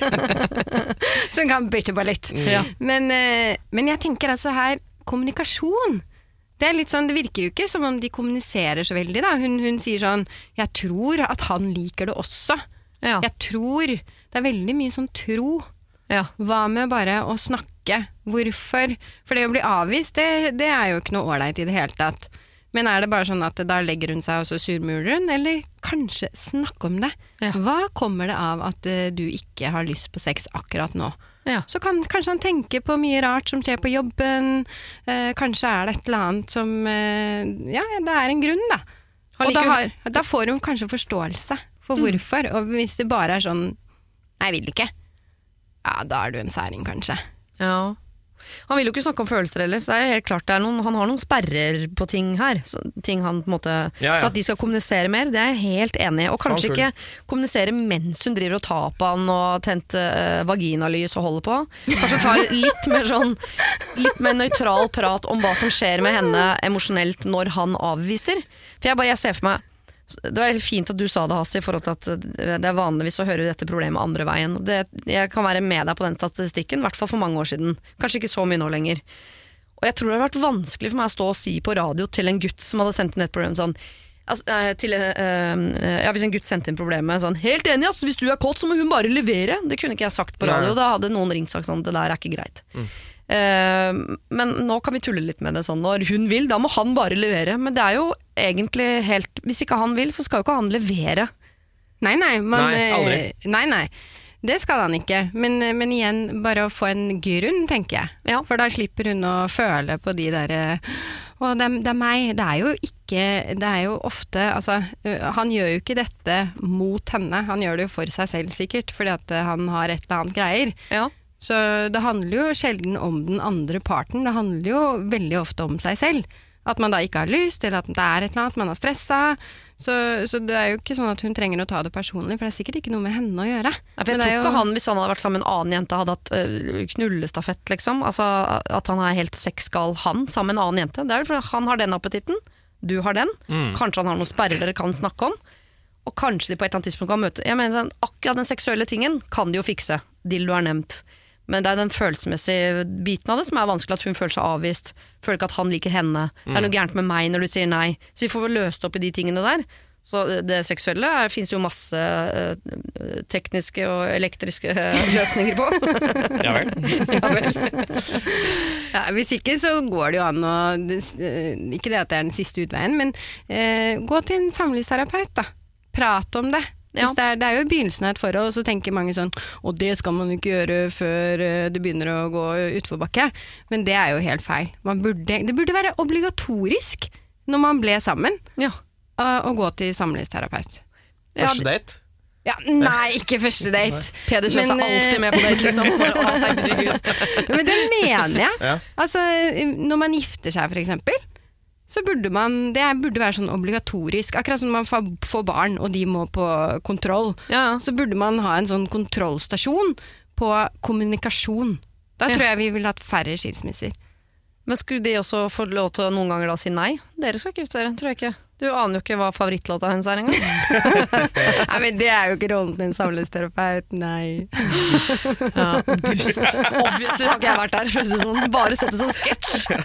Så hun kan bytte på litt. Mm. Ja. Men, eh, men jeg tenker altså her, kommunikasjon. Det er litt sånn, det virker jo ikke som om de kommuniserer så veldig da. Hun, hun sier sånn, jeg tror at han liker det også. Ja. Jeg tror, det er veldig mye sånn tro. Ja. Hva med bare å snakke? Hvorfor? For det å bli avvist, det, det er jo ikke noe ålreit i det hele tatt. Men er det bare sånn at da legger hun seg og så surmuler hun, eller kanskje snakke om det? Ja. Hva kommer det av at uh, du ikke har lyst på sex akkurat nå? Ja. Så kan kanskje han tenke på mye rart som skjer på jobben, uh, kanskje er det et eller annet som, uh, ja, det er en grunn da. Og da, har, da får hun kanskje forståelse for hvorfor, mm. og hvis det bare er sånn, nei, jeg vil ikke, ja, da er du en særing kanskje. Ja. Han vil jo ikke snakke om følelser heller, så det er helt klart det er noen, han har noen sperrer på ting her, så, ting han på en måte, ja, ja. Så at de skal kommunisere mer, det er jeg helt enig i, og kanskje ikke kommunisere mens hun driver og tar på han og tent uh, vaginalys og holder på, kanskje ta litt mer sånn, litt mer nøytral prat om hva som skjer med henne emosjonelt når han avviser, for jeg bare, jeg ser for meg, det var fint at du sa det, Hasse, i forhold til at det er vanligvis å høre dette problemet andre veien. Det, jeg kan være med deg på den statistikken, i hvert fall for mange år siden. Kanskje ikke så mye nå lenger. Og Og jeg tror det har vært vanskelig for meg å stå og si på radio til en gutt som hadde sendt inn et problem sånn, altså, til, uh, ja, hvis en gutt sendte inn problemet sånn, helt enig, altså, hvis du er kåt så må hun bare levere. Det kunne ikke jeg sagt på radio, Nei. Da hadde noen ringt sagt sånn, det der er ikke greit. Mm. Uh, men nå kan vi tulle litt med det sånn, når hun vil, da må han bare levere. Men det er jo egentlig helt, hvis ikke han vil, så skal jo ikke han levere. Nei, nei, man, nei, aldri. Nei, nei. Det skal han ikke, men, men igjen, bare å få en grunn, tenker jeg. Ja. For da slipper hun å føle på de der, å, det, det er meg, det er jo ikke, det er jo ofte, altså, han gjør jo ikke dette mot henne, han gjør det jo for seg selv sikkert, fordi at han har et eller annet greier. Ja. Så det handler jo sjelden om den andre parten, det handler jo veldig ofte om seg selv. At man da ikke har lyst, eller at det er et eller annet, man har stresset. Så, så det er jo ikke sånn at hun trenger å ta det personlig, for det er sikkert ikke noe med henne å gjøre. Ja, for jeg tror ikke jo... han, hvis han hadde vært sammen med en annen jente, hadde hatt uh, knullestafett, liksom. Altså at han er helt sexgal, han, sammen med en annen jente. Det er jo fordi han har den appetitten, du har den. Mm. Kanskje han har noen sperrer dere kan snakke om. Og kanskje de på et eller annet tidspunkt kan møte. Jeg mener, akkurat den seksuelle tingen kan de jo fikse. Dildo er nevnt. Men det er den følelsesmessige biten av det som er vanskelig, at hun føler seg avvist, føler ikke at han liker henne. Mm. Det er noe gærent med meg når du sier nei. Så vi får vel løst opp i de tingene der. Så det seksuelle er, finnes jo masse uh, tekniske og elektriske uh, løsninger på. Ja vel. Ja vel. Ja, hvis ikke så går det jo an å, ikke det at det er den siste utveien, men uh, gå til en samlivsterapeut da. Prat om det. Ja. Det, er, det er jo begynnelsen av et forhold, og så tenker mange sånn, og det skal man ikke gjøre før det begynner å gå utforbakke. Men det er jo helt feil. Man burde, det burde være obligatorisk når man ble sammen, ja. Å gå til samlivsterapeut. Første date? Ja, nei, ikke første date. Peder kjører seg alltid med på date, liksom. Å, herregud. Men det mener jeg. Ja. Altså, når man gifter seg, for eksempel, så burde man, det burde være sånn obligatorisk, akkurat som man får barn og de må på kontroll, ja. Så burde man ha en sånn kontrollstasjon på kommunikasjon. Da ja. Tror jeg vi ville hatt færre skilsmisser. Men skulle de også få lov til å noen ganger da si nei? Dere skal ikke gifte dere, tror jeg ikke. Du aner jo ikke hva favorittlåta hennes er engang. Nei, men det er jo ikke rollen til en samlivsterapeut, nei. Dust. Ja, dust. Obviously har ikke jeg vært der, for å si sånn. Bare sette sånn sketsj.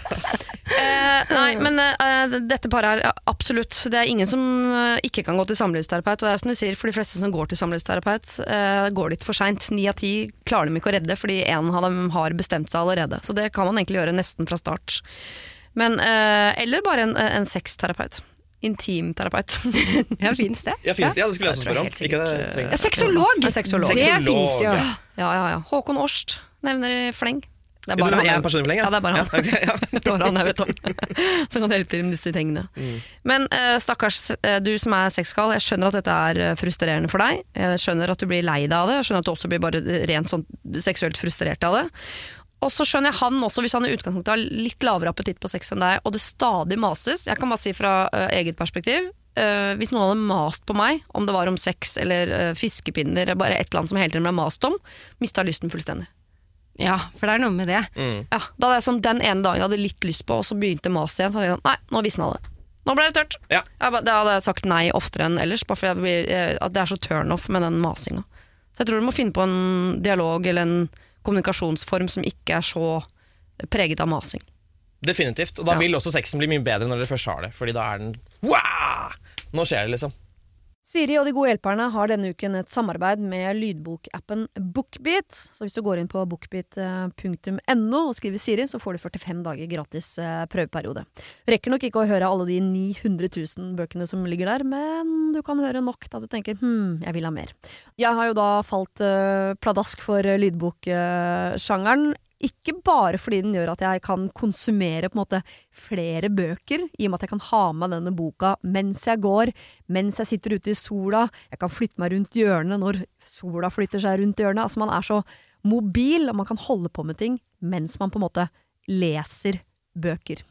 Eh, nei, men eh, dette paret er absolutt, det er ingen som ikke kan gå til samlivsterapeut, og det er som du sier, for de fleste som går til samlivsterapeut, eh, går litt for sent. Ni av ti klarer de ikke å redde, fordi en av dem har bestemt seg allerede. Så det kan man egentlig gjøre nesten fra start. Men, eh, eller bare en, en sexterapeut. Intimterapeut. Ja, finnes det? Ja, finnes det? Ja, det skulle jeg også spørre om. Ikke det, ja, seksolog! Ja, seksolog. Det finnes jo. Ja, ja, ja. Håkon Årst nevner i fleng. Det er bare ja, han, person i fleng, ja? Ja, det er bare han. Ja, okay, ja. Det var han jeg vet om. Så kan hjelpe til med disse tingene. Mm. Men uh, stakkars, uh, du som er sexgal, jeg skjønner at dette er uh, frustrerende for deg. Jeg skjønner at du blir lei deg av det. Jeg skjønner at du også blir bare rent sånn seksuelt frustrert av det. Og så skjønner jeg han også, hvis han i utgangspunktet har litt lavere appetitt på sex enn deg, og det stadig mases. Jeg kan bare si fra uh, eget perspektiv, uh, hvis noen hadde mast på meg, om det var om sex eller uh, fiskepinner, eller bare et eller annet som hele tiden ble mast om, mistet lysten fullstendig. Ja, for det er noe med det. Mm. Ja, da hadde jeg sånn, den ene dagen jeg hadde litt lyst på, og så begynte mas igjen, så hadde jeg sånn, nei, nå visna det. Nå ble det tørt. Ja. Jeg, da hadde jeg sagt nei oftere enn ellers, bare fordi jeg blir, at det er så turn off med den masinga. Så jeg tror du må finne på en dialog eller en kommunikasjonsform som ikke er så preget av masing. Definitivt, og da ja. Vil også sexen bli mye bedre når dere først har det, fordi da er den wow! Nå skjer det liksom. Siri og de gode hjelperne har denne uken et samarbeid med lydbokappen Bookbeat, så hvis du går inn på bookbeat punktum no og skriver Siri, så får du førtifem dager gratis prøveperiode. Rekker nok ikke å høre alle de ni hundre tusen bøkene som ligger der, men du kan høre nok da du tenker, hm, jeg vil ha mer. Jeg har jo da falt uh, pladask for lydboksjangeren, ikke bare fordi den gjør at jeg kan konsumere på en måte flere bøker, i og med at jeg kan ha med denne boka mens jeg går, mens jeg sitter ute i sola, jeg kan flytte meg rundt hjørnet når sola flytter seg rundt hjørnet, altså man er så mobil, og man kan holde på med ting mens man på en måte leser bøker.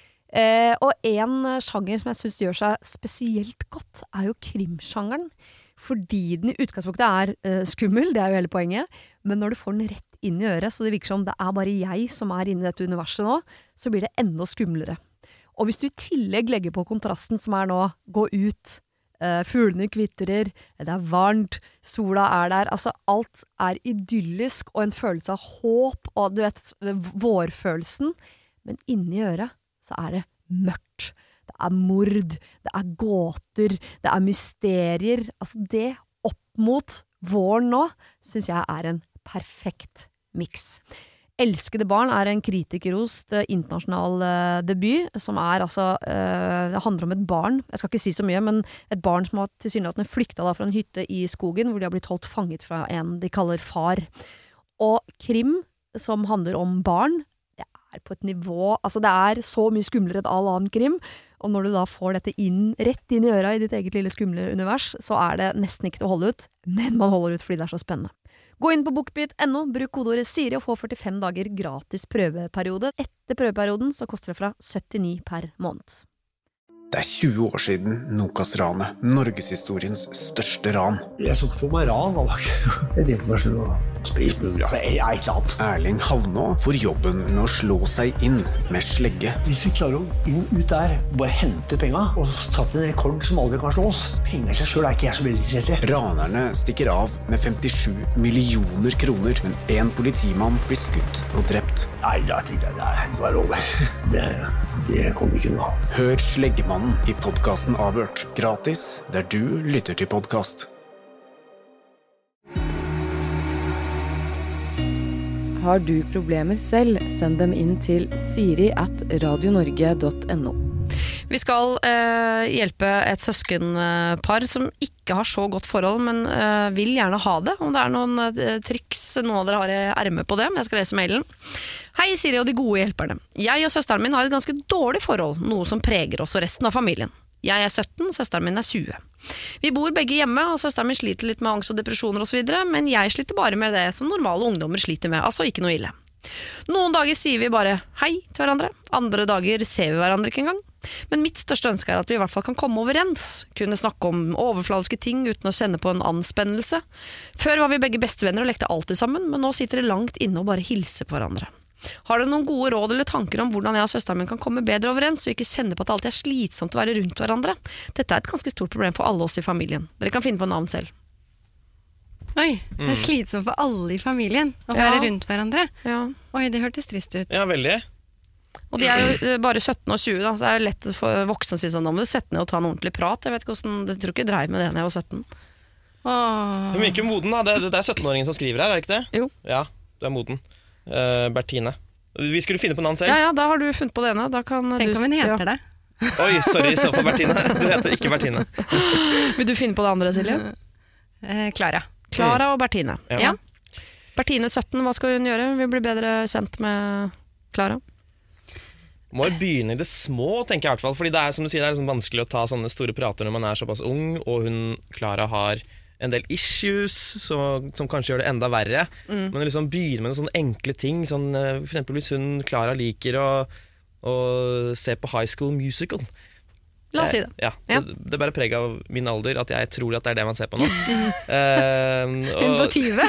Eh, og en sjanger som jeg synes gjør seg spesielt godt, er jo krimsjangeren, fordi den i utgangspunktet er uh, skummel, det er jo hele poenget, men når du får den rett inn i øret, så det virker som det er bare jeg som er inne i dette universet nå, så blir det enda skumlere. Og hvis du i tillegg legger på kontrasten som er nå, gå ut, uh, fuglene kvitrer, det er varmt, sola er der, altså alt er idyllisk, og en følelse av håp, og du vet, vårfølelsen, men inni øret så er det mørkt. Det er mord, det er gåter, det er mysterier. Altså det opp mot våren nå, synes jeg er en perfekt mix. Elskede barn er en kritikerrost internasjonal uh, debut, som er altså, uh, det handler om et barn, jeg skal ikke si så mye, men et barn som har tilsynelatende flyktet da fra en hytte i skogen, hvor de har blitt holdt fanget fra en de kaller far. Og krim, som handler om barn, det er på et nivå, altså det er så mye skumlere enn all annen krim, og når du da får dette inn, rett inn i øra i ditt eget lille skumle univers, så er det nesten ikke til å holde ut, men man holder ut fordi det er så spennende. Gå inn på bookbeat punktum no, bruk kodeordet Siri og få førtifem dager gratis prøveperiode. Etter prøveperioden så koster det fra syttini per måned. Det er tjue år siden Nokas-ranet, Norgeshistoriens største ran. Jeg så ikke for meg ran, det var ikke et informasjon og sprisbugger, altså jeg er ikke alt. Erling Havnå får jobben med å slå seg inn med slegge. Hvis vi klarer å inn ut der, bare hente penger, og satt en rekord som aldri kan slås, penger i seg selv er ikke jeg så veldig interessert i. Ranerne stikker av med femtisju millioner kroner, men en politimann blir skutt og drept. Nei, da tenkte jeg, det var over. Det, det kom ikke noe. Hør Sleggemannen i podcasten Avhørt, gratis, der du lytter til podcast. Har du problemer selv, send dem inn til siri at radionorge punktum no. Vi skal eh, hjelpe et søskenpar som ikke har så godt forhold, men eh, vil gjerne ha det. Om det er noen eh, triks, noen av dere har i erme på det, men jeg skal lese mailen. Hei Siri og de gode hjelperne. Jeg og søsteren min har et ganske dårlig forhold, noe som preger oss og resten av familien. Jeg er sytten, søsteren min er tjue. Vi bor begge hjemme, og søsteren min sliter litt med angst og depresjoner og så videre, men jeg sliter bare med det som normale ungdommer sliter med, altså ikke noe ille. Noen dager sier vi bare hei til hverandre, andre dager ser vi hverandre ikke engang. Men mitt største ønske er at vi i hvert fall kan komme overens, kunne snakke om overfladiske ting uten å kjenne på en anspennelse. Før var vi begge bestevenner og lekte alltid sammen, men nå sitter det langt inne og bare hilser på hverandre. Har dere noen gode råd eller tanker om hvordan jeg og søsteren min kan komme bedre overens, og ikke kjenne på at det alltid er slitsomt å være rundt hverandre? Dette er et ganske stort problem for alle oss i familien. Dere kan finne på navn selv. Oi, det er slitsomt for alle i familien å være ja. rundt hverandre. Ja. Oi, det hørtes trist ut. Ja, veldig. Og de er jo bare sytten og tjue, da, så det er lett for voksne å si sånn, nå må du sette ned og ta en ordentlig prat. Jeg vet ikke hvordan, jeg tror ikke jeg dreiv med det når jeg var sytten. Åh. Hun virker moden, da. Det, det er sytten-åringen som skriver her, er det ikke det? Jo. Ja, du er moden. Uh, Bertine. Vi skulle finne på navn selv. Ja, ja, da har du funnet på det ene. Da kan Tenk du, om hun heter ja. det. Oi, sorry, så for Bertine. Du heter ikke Bertine. Vil du finne på det andre, Silje? Klara. Klara og Bertine. Ja. Ja. Bertine sytten, hva skal hun gjøre? Vi blir bedre kjent med Klara. Må jo begynne i det små, tenker jeg i hvert fall. Fordi det er som du sier, det er liksom vanskelig å ta sånne store prater når man er såpass ung, og hun, Klara, har en del issues så, som kanskje gjør det enda verre. Mm. Men liksom begynne med sånne enkle ting, sånn, for eksempel hvis hun, Klara, liker å, å se på High School Musical. La oss si det. Ja, ja. Det, det er bare preg av min alder at jeg tror at det er det man ser på nå. uh, Hun på tyve.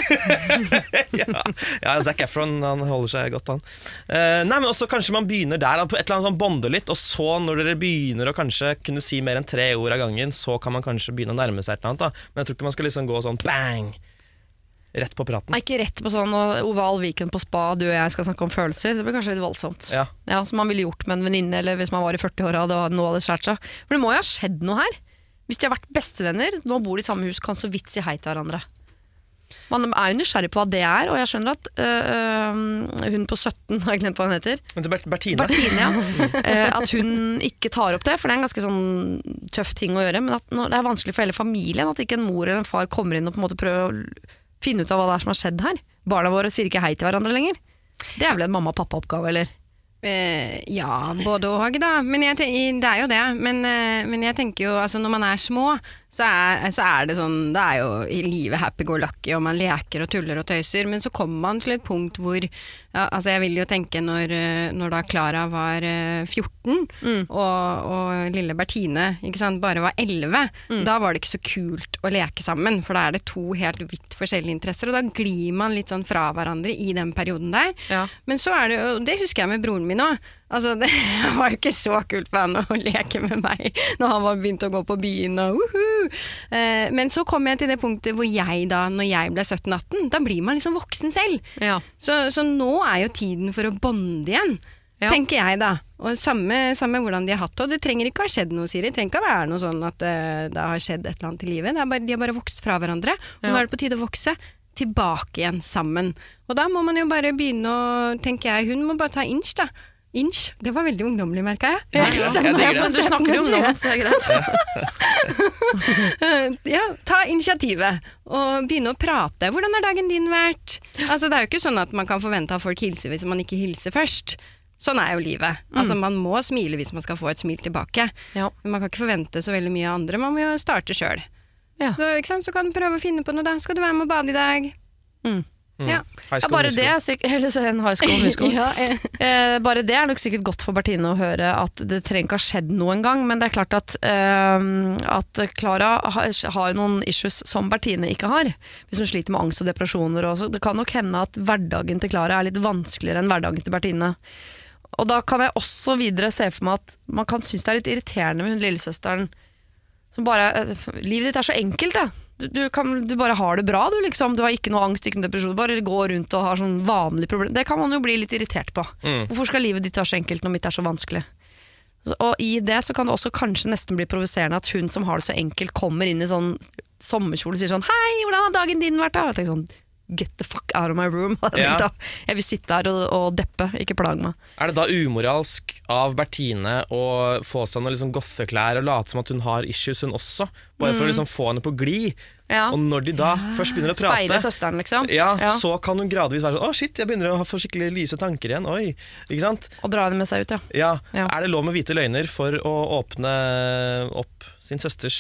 ja, ja, Zac Efron, han holder seg godt, han. Uh, nei, men også kanskje man begynner der, på et eller annet sånn bonde litt, og så når dere begynner å kanskje kunne si mer enn tre ord av gangen, så kan man kanskje begynne å nærme seg et eller annet, da. Men jeg tror ikke man skal liksom gå sånn bang! Rett på praten. Nei, ikke rett på sånn oval weekend på spa, du og jeg skal snakke om følelser. Det blir kanskje litt voldsomt. Ja. Ja, som man ville gjort med en venninne, eller hvis man var i førti-åra, da nå hadde det skjært seg. For det må jo ha skjedd noe her. Hvis de har vært bestevenner, nå bor de i samme hus, kan så vidt si hei til hverandre. Man er jo nysgjerrig på hva det er, og jeg skjønner at øh, hun på sytten, har jeg glemt hva hun heter. Bertine. Bertine, ja. uh, at hun ikke tar opp det, for det er en ganske sånn tøff ting å gjøre, men at det er vanskelig for hele familien, at ikke en mor eller en far kommer inn og på en måte prøver å finne ut av hva det er som har skjedd her. Barna våre sier ikke hei til hverandre lenger. Det er vel en mamma-pappa-oppgave, eller? Eh, ja, både og da. Men jeg, det er jo det. Men, eh, men jeg tenker jo, altså når man er små, så er, så er det sånn, det er jo i livet happy-go-lucky, og man leker og tuller og tøyser, men så kommer man til et punkt hvor, ja, altså jeg vil jo tenke når, når da Klara var fjorten, mm. og, og lille Bertine, ikke sant, bare var elleve, mm. da var det ikke så kult å leke sammen, for da er det to helt vidt forskjellige interesser, og da glir man litt sånn fra hverandre i den perioden der. Ja. Men så er det jo, det husker jeg med broren min også, altså det var jo ikke så kult for han å leke med meg når han var begynt å gå på byen og uhu. Eh, men så kom jeg til det punktet hvor jeg da, når jeg ble sytten atten, da blir man liksom voksen selv. Ja. Så, så nå er jo tiden for å bonde igjen. Ja. Tenker jeg da. Og samme, samme hvordan de har hatt det. Og det trenger ikke å ha skjedd noe, Siri. Det trenger ikke å være noe sånn at uh, det har skjedd et eller annet i livet. Det er bare, de har bare vokst fra hverandre. Og ja. Nå er det på tide å vokse tilbake igjen sammen. Og da må man jo bare begynne å, tenker jeg, hun må bare ta inch da. Inch, det var veldig ungdommelig, merket jeg. Ja, ja, jeg digger det. Men du snakker jo om noe, så det er greit. Ja, ta initiativet og begynne å prate. Hvordan har dagen din vært? Altså, det er jo ikke sånn at man kan forvente at folk hilser hvis man ikke hilser først. Sånn er jo livet. Altså, man må smile hvis man skal få et smil tilbake. Ja. Men man kan ikke forvente så veldig mye av andre. Man må jo starte selv. Ja. Så, ikke sant? Så kan du prøve å finne på noe da. Skal du være med å bade i dag? Mm. Mm. Ja. Ja, bare det eller en high school musical. ja, eh. Eh, bare det er nok sikkert godt for Bertine å høre at det trenger ikke ha skjedd noe en gang, men det er klart at eh, at Clara har, har noen issues som Bertine ikke har, hvis hun sliter med angst og depresjoner og så. Det kan nok hende at hverdagen til Clara er litt vanskeligere enn hverdagen til Bertine, og da kan jeg også videre se for meg at man kan synes det er litt irriterende med hun lillesøsteren som bare, livet ditt er så enkelt da. Du, du, kan, du bare har det bra, du liksom. Du har ikke noe angst, ikke noe depresjon. Bare gå rundt og ha sånn vanlige problemer. Det kan man jo bli litt irritert på. Mm. Hvorfor skal livet ditt være så enkelt når mitt er så vanskelig? Så, og i det så kan det også kanskje nesten bli provoserende at hun som har det så enkelt kommer inn i sånn sommerkjole og sier sånn hei, hvordan har dagen din vært da? Og jeg tenker sånn, get the fuck out of my room. Ja. Jeg vil sitte her og, og deppe, ikke plage meg. Er det da umoralsk av Bertine å få seg noen liksom gotheklær og late som at hun har issues hun også, bare mm. for å liksom få henne på glid? Ja. Og når de da ja. først begynner å prate Speile søsteren liksom ja, ja. Så kan hun gradvis være sånn, å shit, jeg begynner å få skikkelig lyse tanker igjen. Oi, ikke sant? Og dra henne med seg ut, ja. ja. ja. Er det lov med hvite løgner for å åpne opp sin søsters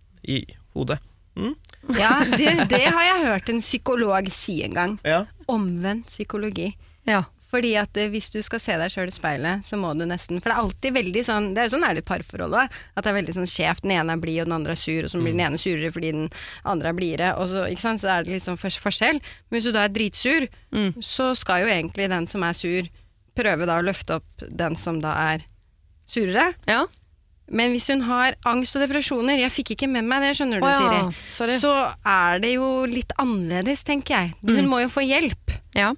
i hodet? Mm? Ja, det, det har jeg hørt en psykolog si en gang. Ja. Omvendt psykologi. Ja. Fordi at hvis du skal se deg selv i speilet, så må du nesten, for det er alltid veldig sånn, det er jo sånn er det i parforhold også, at det er veldig sånn skjevt, den ene er blid og den andre er sur, og så blir den ene surere fordi den andre er blidere, og så, ikke sant, så er det litt sånn forskjell. Men hvis du da er dritsur, mm. så skal jo egentlig den som er sur, prøve da å løfte opp den som da er surere. Ja. Men hvis hun har angst og depresjoner, jeg fikk ikke med meg det, skjønner du, oh, ja. Siri, så er det jo litt annerledes, tenker jeg. Hun mm. må jo få hjelp. Ja.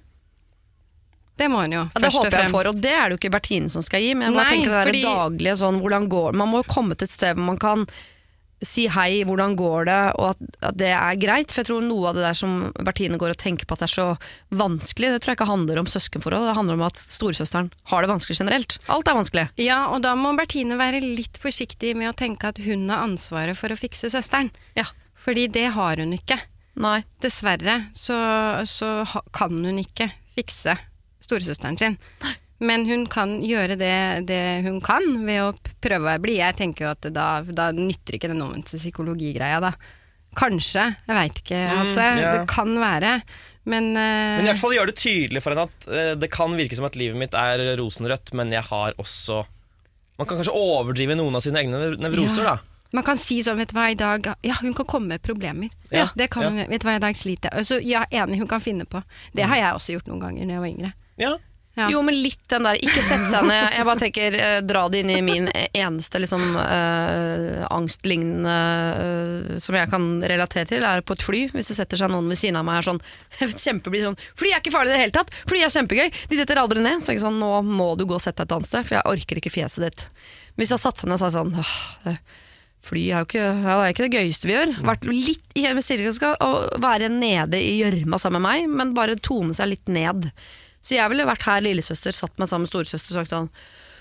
Det må hun jo, ja, det håper jeg for, og det er det jo ikke Bertine som skal gi, men jeg Nei, tenker det er fordi... det daglige sånn, hvordan går man må komme til et sted hvor man kan si hei, hvordan går det, og at, at det er greit, for jeg tror noe av det der som Bertine går og tenker på at det er så vanskelig, det tror jeg ikke handler om søskenforhold, det handler om at storesøsteren har det vanskelig generelt. Alt er vanskelig. Ja, og da må Bertine være litt forsiktig med å tenke at hun har ansvaret for å fikse søsteren. Ja. Fordi det har hun ikke. Nei. Dessverre så, så kan hun ikke fikse storesøsteren sin. Men hun kan gjøre det, det hun kan ved å prøve å være blid. Jeg tenker jo at da, da nytter ikke den omvendte psykologigreia da. Kanskje, jeg vet ikke, altså, mm, yeah. det kan være. Men, uh, men i hvert fall gjør det tydelig for henne at uh, det kan virke som at livet mitt er rosenrødt, men jeg har også... Man kan kanskje overdrive noen av sine egne nevroser ja. da. Man kan si sånn, vet du hva, i dag, ja, hun kan komme med problemer. Ja, det kan hun, ja. vet du hva, i dag sliter jeg. Altså, ja, enig, hun kan finne på. Det har jeg også gjort noen ganger når jeg var yngre. Ja. Ja. Jo, men litt den der, ikke sette seg ned. Jeg bare tenker, eh, dra det inn i min eneste liksom, eh, angstlignende eh, som jeg kan relatere til, er på et fly. Hvis det setter seg noen ved siden av meg er sånn, kjempeblir sånn, fly er ikke farlig i det hele tatt, fly er kjempegøy, de detter aldri ned. Så jeg sånn, nå må du gå og sette deg et annet sted, for jeg orker ikke fjeset ditt. Hvis jeg satt seg ned og sa sånn, det, fly er jo ikke, ja, det er ikke det gøyeste vi gjør. Vært litt, jeg sier ikke skal være nede i gjørma sammen med meg, men bare tone seg litt ned. Så jeg ville vært her lillesøster, satt meg sammen med storesøster og sagt sånn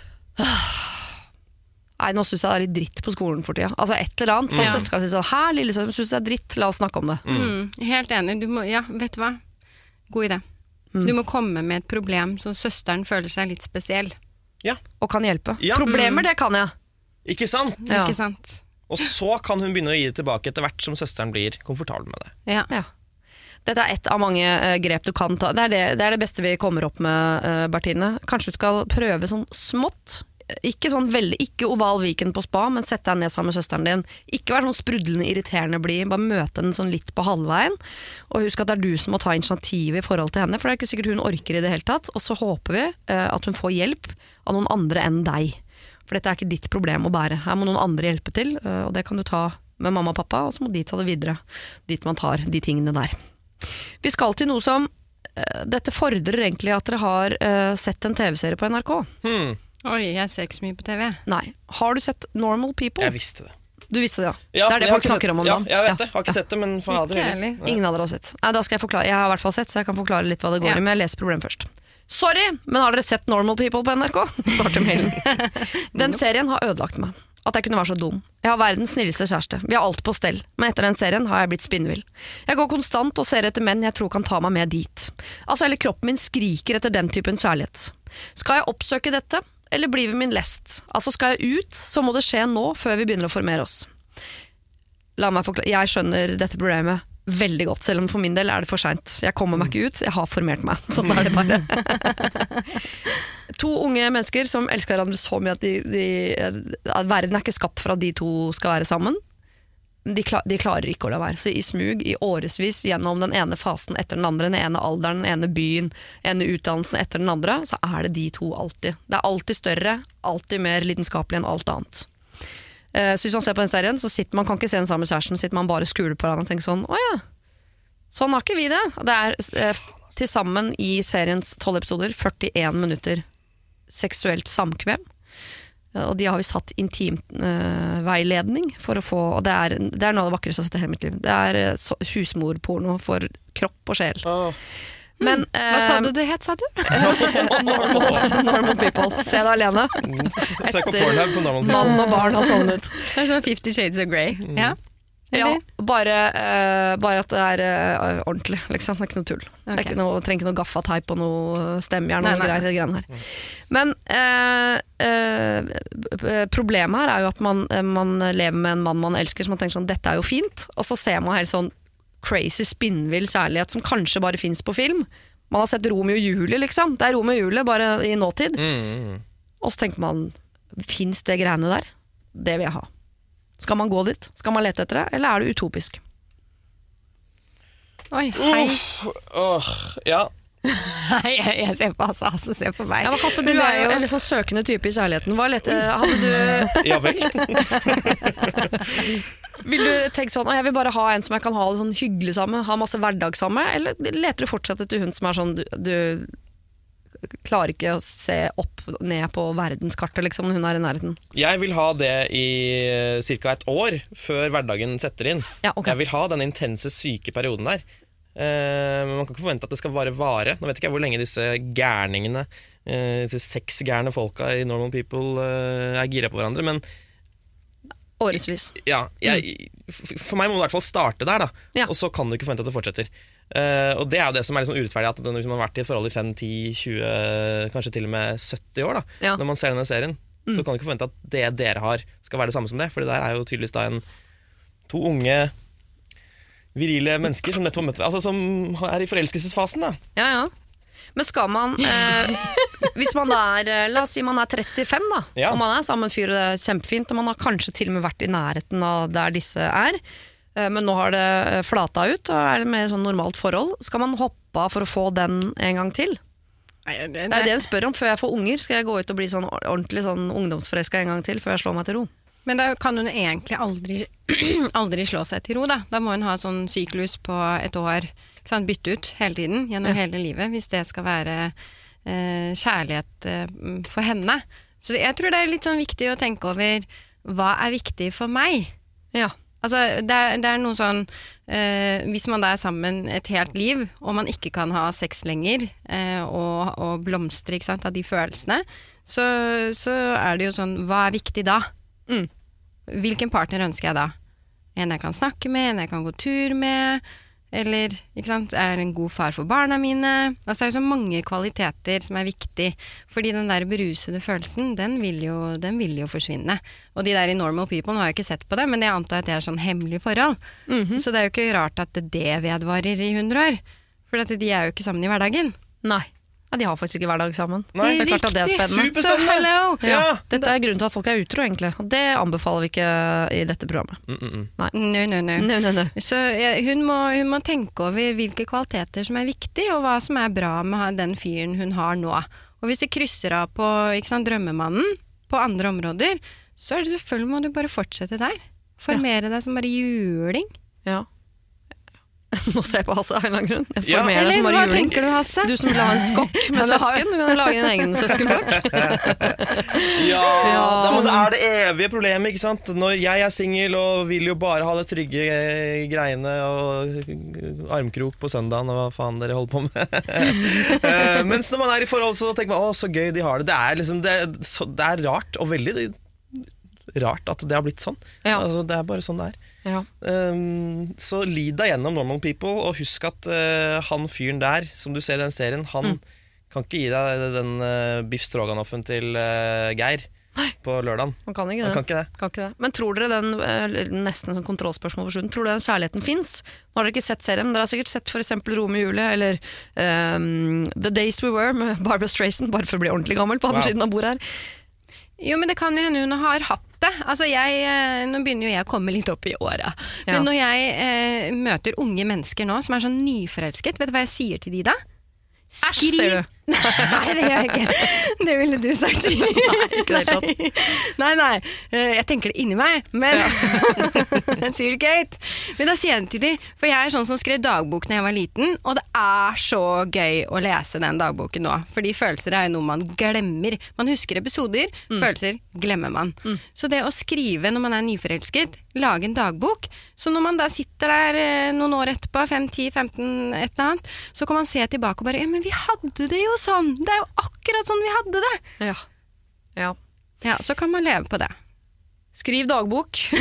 nei, nå synes jeg det er litt dritt på skolen for tida. Altså et eller annet, så ja. Søster kan si sånn her lillesøster, synes jeg det er dritt, la oss snakke om det. Mm. Mm, helt enig, du må, ja, vet du hva? God idé. Mm. Du må komme med et problem så søsteren føler seg litt spesiell. Ja. Og kan hjelpe. Ja. Problemer, det kan jeg. Ikke sant? Ja. Ikke sant? Og så kan hun begynne å gi det tilbake etter hvert som søsteren blir komfortabel med det. Ja, ja. Dette er ett av mange uh, grep du kan ta. Det er det, det er det beste vi kommer opp med, uh, Bertine. Kanskje du skal prøve sånn smått. Ikke sånn veldig, ikke oval Viken på spa, men sette deg ned sammen med søsteren din. Ikke være sånn sprudlende, irriterende blid, bare møte den sånn litt på halvveien. Og husk at det er du som må ta initiativ i forhold til henne, for det er ikke sikkert hun orker i det hele tatt. Og så håper vi uh, at hun får hjelp av noen andre enn deg. For dette er ikke ditt problem å bære. Her må noen andre hjelpe til, uh, og det kan du ta med mamma og pappa, og så må de ta det videre dit man tar de tingene der. Vi skal til noe som dette fordrer egentlig at dere har uh, sett en tv-serie på N R K. Hmm. Oi, jeg ser ikke så mye på T V. Nei. Har du sett Normal People? Jeg visste det. Du visste det, ja. Ja, det er det jeg har folk ikke snakker sett- om om Ja, dagen. jeg vet Ja. det. Har ikke Ja. sett det, men fader Ikke heller. heller. Ingen av dere har sett. Nei, da skal jeg forklare. Jeg har i hvert fall sett, så jeg kan forklare litt hva det går Ja. i, men jeg leser problemet først. Sorry, men har dere sett Normal People på N R K? Starter mailen. Den serien har ødelagt meg. At jeg kunne være så dum. Jeg har verdens snilleste kjæreste. Vi har alt på stell. Men etter den serien har jeg blitt spinnvill. Jeg går konstant og ser etter menn jeg tror kan ta meg med dit. Altså, hele kroppen min skriker etter den typen kjærlighet. Skal jeg oppsøke dette, eller blir vi min lest? Altså, skal jeg ut, så må det skje nå, før vi begynner å formere oss. La meg forklare. Jeg skjønner dette problemet veldig godt, selv om for min del er det for sent. Jeg kommer meg ikke ut, jeg har formert meg. Sånn er det bare. To unge mennesker som elsker hverandre så mye at, de, de, at verden er ikke skapt for at de to skal være sammen. De, klar, de klarer ikke å la være. Så i smug, i årevis, gjennom den ene fasen etter den andre, den ene alderen, den ene byen, den ene utdannelsen etter den andre, så er det de to alltid. Det er alltid større, alltid mer lidenskapelig enn alt annet. Uh, så hvis man ser på den serien, så sitter man kan ikke se den samme kjæresten, sitter man bare skuler på hverandre og tenker sånn, åja, sånn har ikke vi det. Det er uh, til sammen i seriens tolv episoder, førtien minutter seksuelt samkvem. Uh, og de har visst hatt intimveiledning uh, for å få, og det er, det er noe av det vakreste jeg har sett i hele mitt liv. Det er uh, så, husmorporno for kropp og sjel. Åh. Men, Hva sa du det het, sa du? normal, normal people. Se det alene. Søk på Pornhub på Normal People. Mann og barn har sovnet. Det er sånn Fifty Shades of Grey. Ja. Ja, Eller? bare, uh, bare at det er uh, ordentlig, liksom. Det er ikke noe tull. Det er Ok. ikke noe, trenger ikke noe gaffateip og noe stemmejern Nei, og noe nei. greier, det greiene her. Men uh, uh, problemet her er jo at man, uh, man lever med en mann man elsker, som man tenker sånn, dette er jo fint, og så ser man helt sånn crazy, spinnvill kjærlighet som kanskje bare finnes på film. Man har sett Romeo og Julie, liksom. Det er Romeo og Julie, bare i nåtid. Mm. Og så tenker man, finnes det greiene der? Det vil jeg ha. Skal man gå dit? Skal man lete etter det? Eller er det utopisk? Oi, hei. Uff, åh, ja. Hei, jeg ser på Hasse, Hasse ser på meg. Ja, men Hasse, du Men det er jo en litt sånn søkende type i kjærligheten. Hva lette, hadde du, Ja vel. vil du tenke sånn, «Å, jeg vil bare ha en som jeg kan ha det sånn hyggelig sammen, ha masse hverdag sammen, eller leter du fortsatt etter hun som er sånn, du, du klarer ikke å se opp ned på verdenskartet liksom, når hun er i nærheten? Jeg vil ha det i cirka et år før hverdagen setter inn. Ja, ok. Jeg vil ha den intense syke perioden der. Eh, men man kan ikke forvente at det skal bare vare. Nå vet ikke jeg hvor lenge disse gærningene, eh, disse sexgærne folka i Normal People eh, er gira på hverandre, men Årevis. ja, jeg, f- for meg må det i hvert fall starte der da. Ja. Og så kan du ikke forvente at det fortsetter. Eh, og det er jo det som er litt sånn urettferdig, at hvis man har vært i et forhold i fem, ti, tjue, kanskje til og med sytti år da, Ja. når man ser denne serien, så kan du ikke forvente at det dere har skal være det samme som det, for det der er jo tydeligvis da en to unge virile mennesker som nettopp har møtt, altså som er i forelskelsesfasen da. Ja, ja. Men skal man, eh, hvis man er, eh, la oss si man er trettifem da, Ja. og man er sammen med en fyr og det er kjempefint, og man har kanskje til og med vært i nærheten av der disse er, eh, men nå har det eh, flata ut, og er det mer sånn normalt forhold, skal man hoppe av for å få den en gang til? Nei, det, Det er det hun spør om, før jeg får unger, skal jeg gå ut og bli sånn ordentlig sånn ungdomsforelska en gang til, før jeg slår meg til ro? Men da kan hun egentlig aldri, aldri slå seg til ro, da. Da må hun ha sånn syklus på et år, ikke sant? Bytte ut hele tiden, gjennom Ja. hele livet, hvis det skal være eh, kjærlighet eh, for henne. Så jeg tror det er litt sånn viktig å tenke over, hva er viktig for meg? Ja. Altså, det er, det er noe sånn, eh, hvis man da er sammen et helt liv, og man ikke kan ha sex lenger, eh, og, og blomstre, ikke sant, av de følelsene, så, så er det jo sånn, hva er viktig da? Mm. Hvilken partner ønsker jeg da? En jeg kan snakke med, en jeg kan gå tur med, eller, ikke sant, er det en god far for barna mine? Altså, det er jo så mange kvaliteter som er viktig, fordi den der berusede følelsen, den vil jo, den vil jo forsvinne. Og de der i Normal People, nå har jeg ikke sett på det, men jeg antar at det er sånn hemmelig forhold. Mhm. Så det er jo ikke rart at det vedvarer i hundre år, for at de er jo ikke sammen i hverdagen. Nei. Ja, de har faktisk ikke hverdag sammen. Nei. Det er klart at det er spennende. Superspennende! Så hello! Ja. Dette er grunnen til at folk er utro, egentlig. Og det anbefaler vi ikke i dette programmet. Mm, mm, mm. No, no, no. No, no, no. Så eh, hun, må, hun må tenke over hvilke kvaliteter som er viktig, og hva som er bra med ha- den fyren hun har nå. Og hvis det krysser av på, ikke sant, drømmemannen på andre områder, så er det selvfølgelig må du bare fortsette der. Formere deg som bare juling. Ja. Nå ser jeg på Hasse av en eller annen grunn. Jeg Ja. formerer deg Eller som bare hva juling. tenker du, Hasse? Du som vil ha en skokk med søsken, du kan lage din egen søskenflokk. Ja, ja. Men det er det evige problemet, ikke sant? Når jeg er singel og vil jo bare ha det trygge eh, greiene og armkrok på søndagen og hva faen dere holder på med. Eh, Mens når man er i forhold så tenker man, å så gøy de har det. Det er, liksom, det, så, det er rart og veldig rart at det har blitt sånn. Ja. Altså, det er bare sånn det er. Ja. Um, så lid deg gjennom Normal People, og husk at uh, han fyren der, som du ser i den serien, han mm. kan ikke gi deg den uh, biff stroganoffen til uh, Geir på lørdagen. Man kan ikke det. Han kan ikke det. Kan ikke det. Men tror dere den, uh, nesten som kontrollspørsmål på slutten, tror dere den kjærligheten finnes? Nå har dere ikke sett serien, men dere har sikkert sett for eksempel Romeo og Julie, eller um, The Days We Were med Barbara Streisand, bare for å bli ordentlig gammel på andre Wow. siden av bordet her. Jo, men det kan jo hende hun har hatt det. Altså jeg, eh, nå begynner jo jeg å komme litt opp i åra. Ja. Men når jeg eh, møter unge mennesker nå som er sånn nyforelsket, vet du hva jeg sier til de da? Æsj, sier du. Nei, det gjør jeg ikke. Det ville du sagt. Nei, ikke det helt tatt. Nei, nei. Eh, Jeg tenker det inni meg, men jeg sier det ikke høyt. Men da sier jeg det til de, for jeg er sånn som skrev dagbok når jeg var liten, og det er så gøy å lese den dagboken nå, fordi følelser er jo noe man glemmer. Man husker episoder, mm. følelser glemmer man. Mm. Så det å skrive når man er nyforelsket, lage en dagbok, så når man da sitter der eh, noen år etterpå, fem, ti, femten, et eller annet, så kan man se tilbake og bare, ja, men vi hadde det jo sånn, det er jo akkurat sånn vi hadde det. Ja. Ja. Ja, så kan man leve på det. Skriv dagbok. Eh,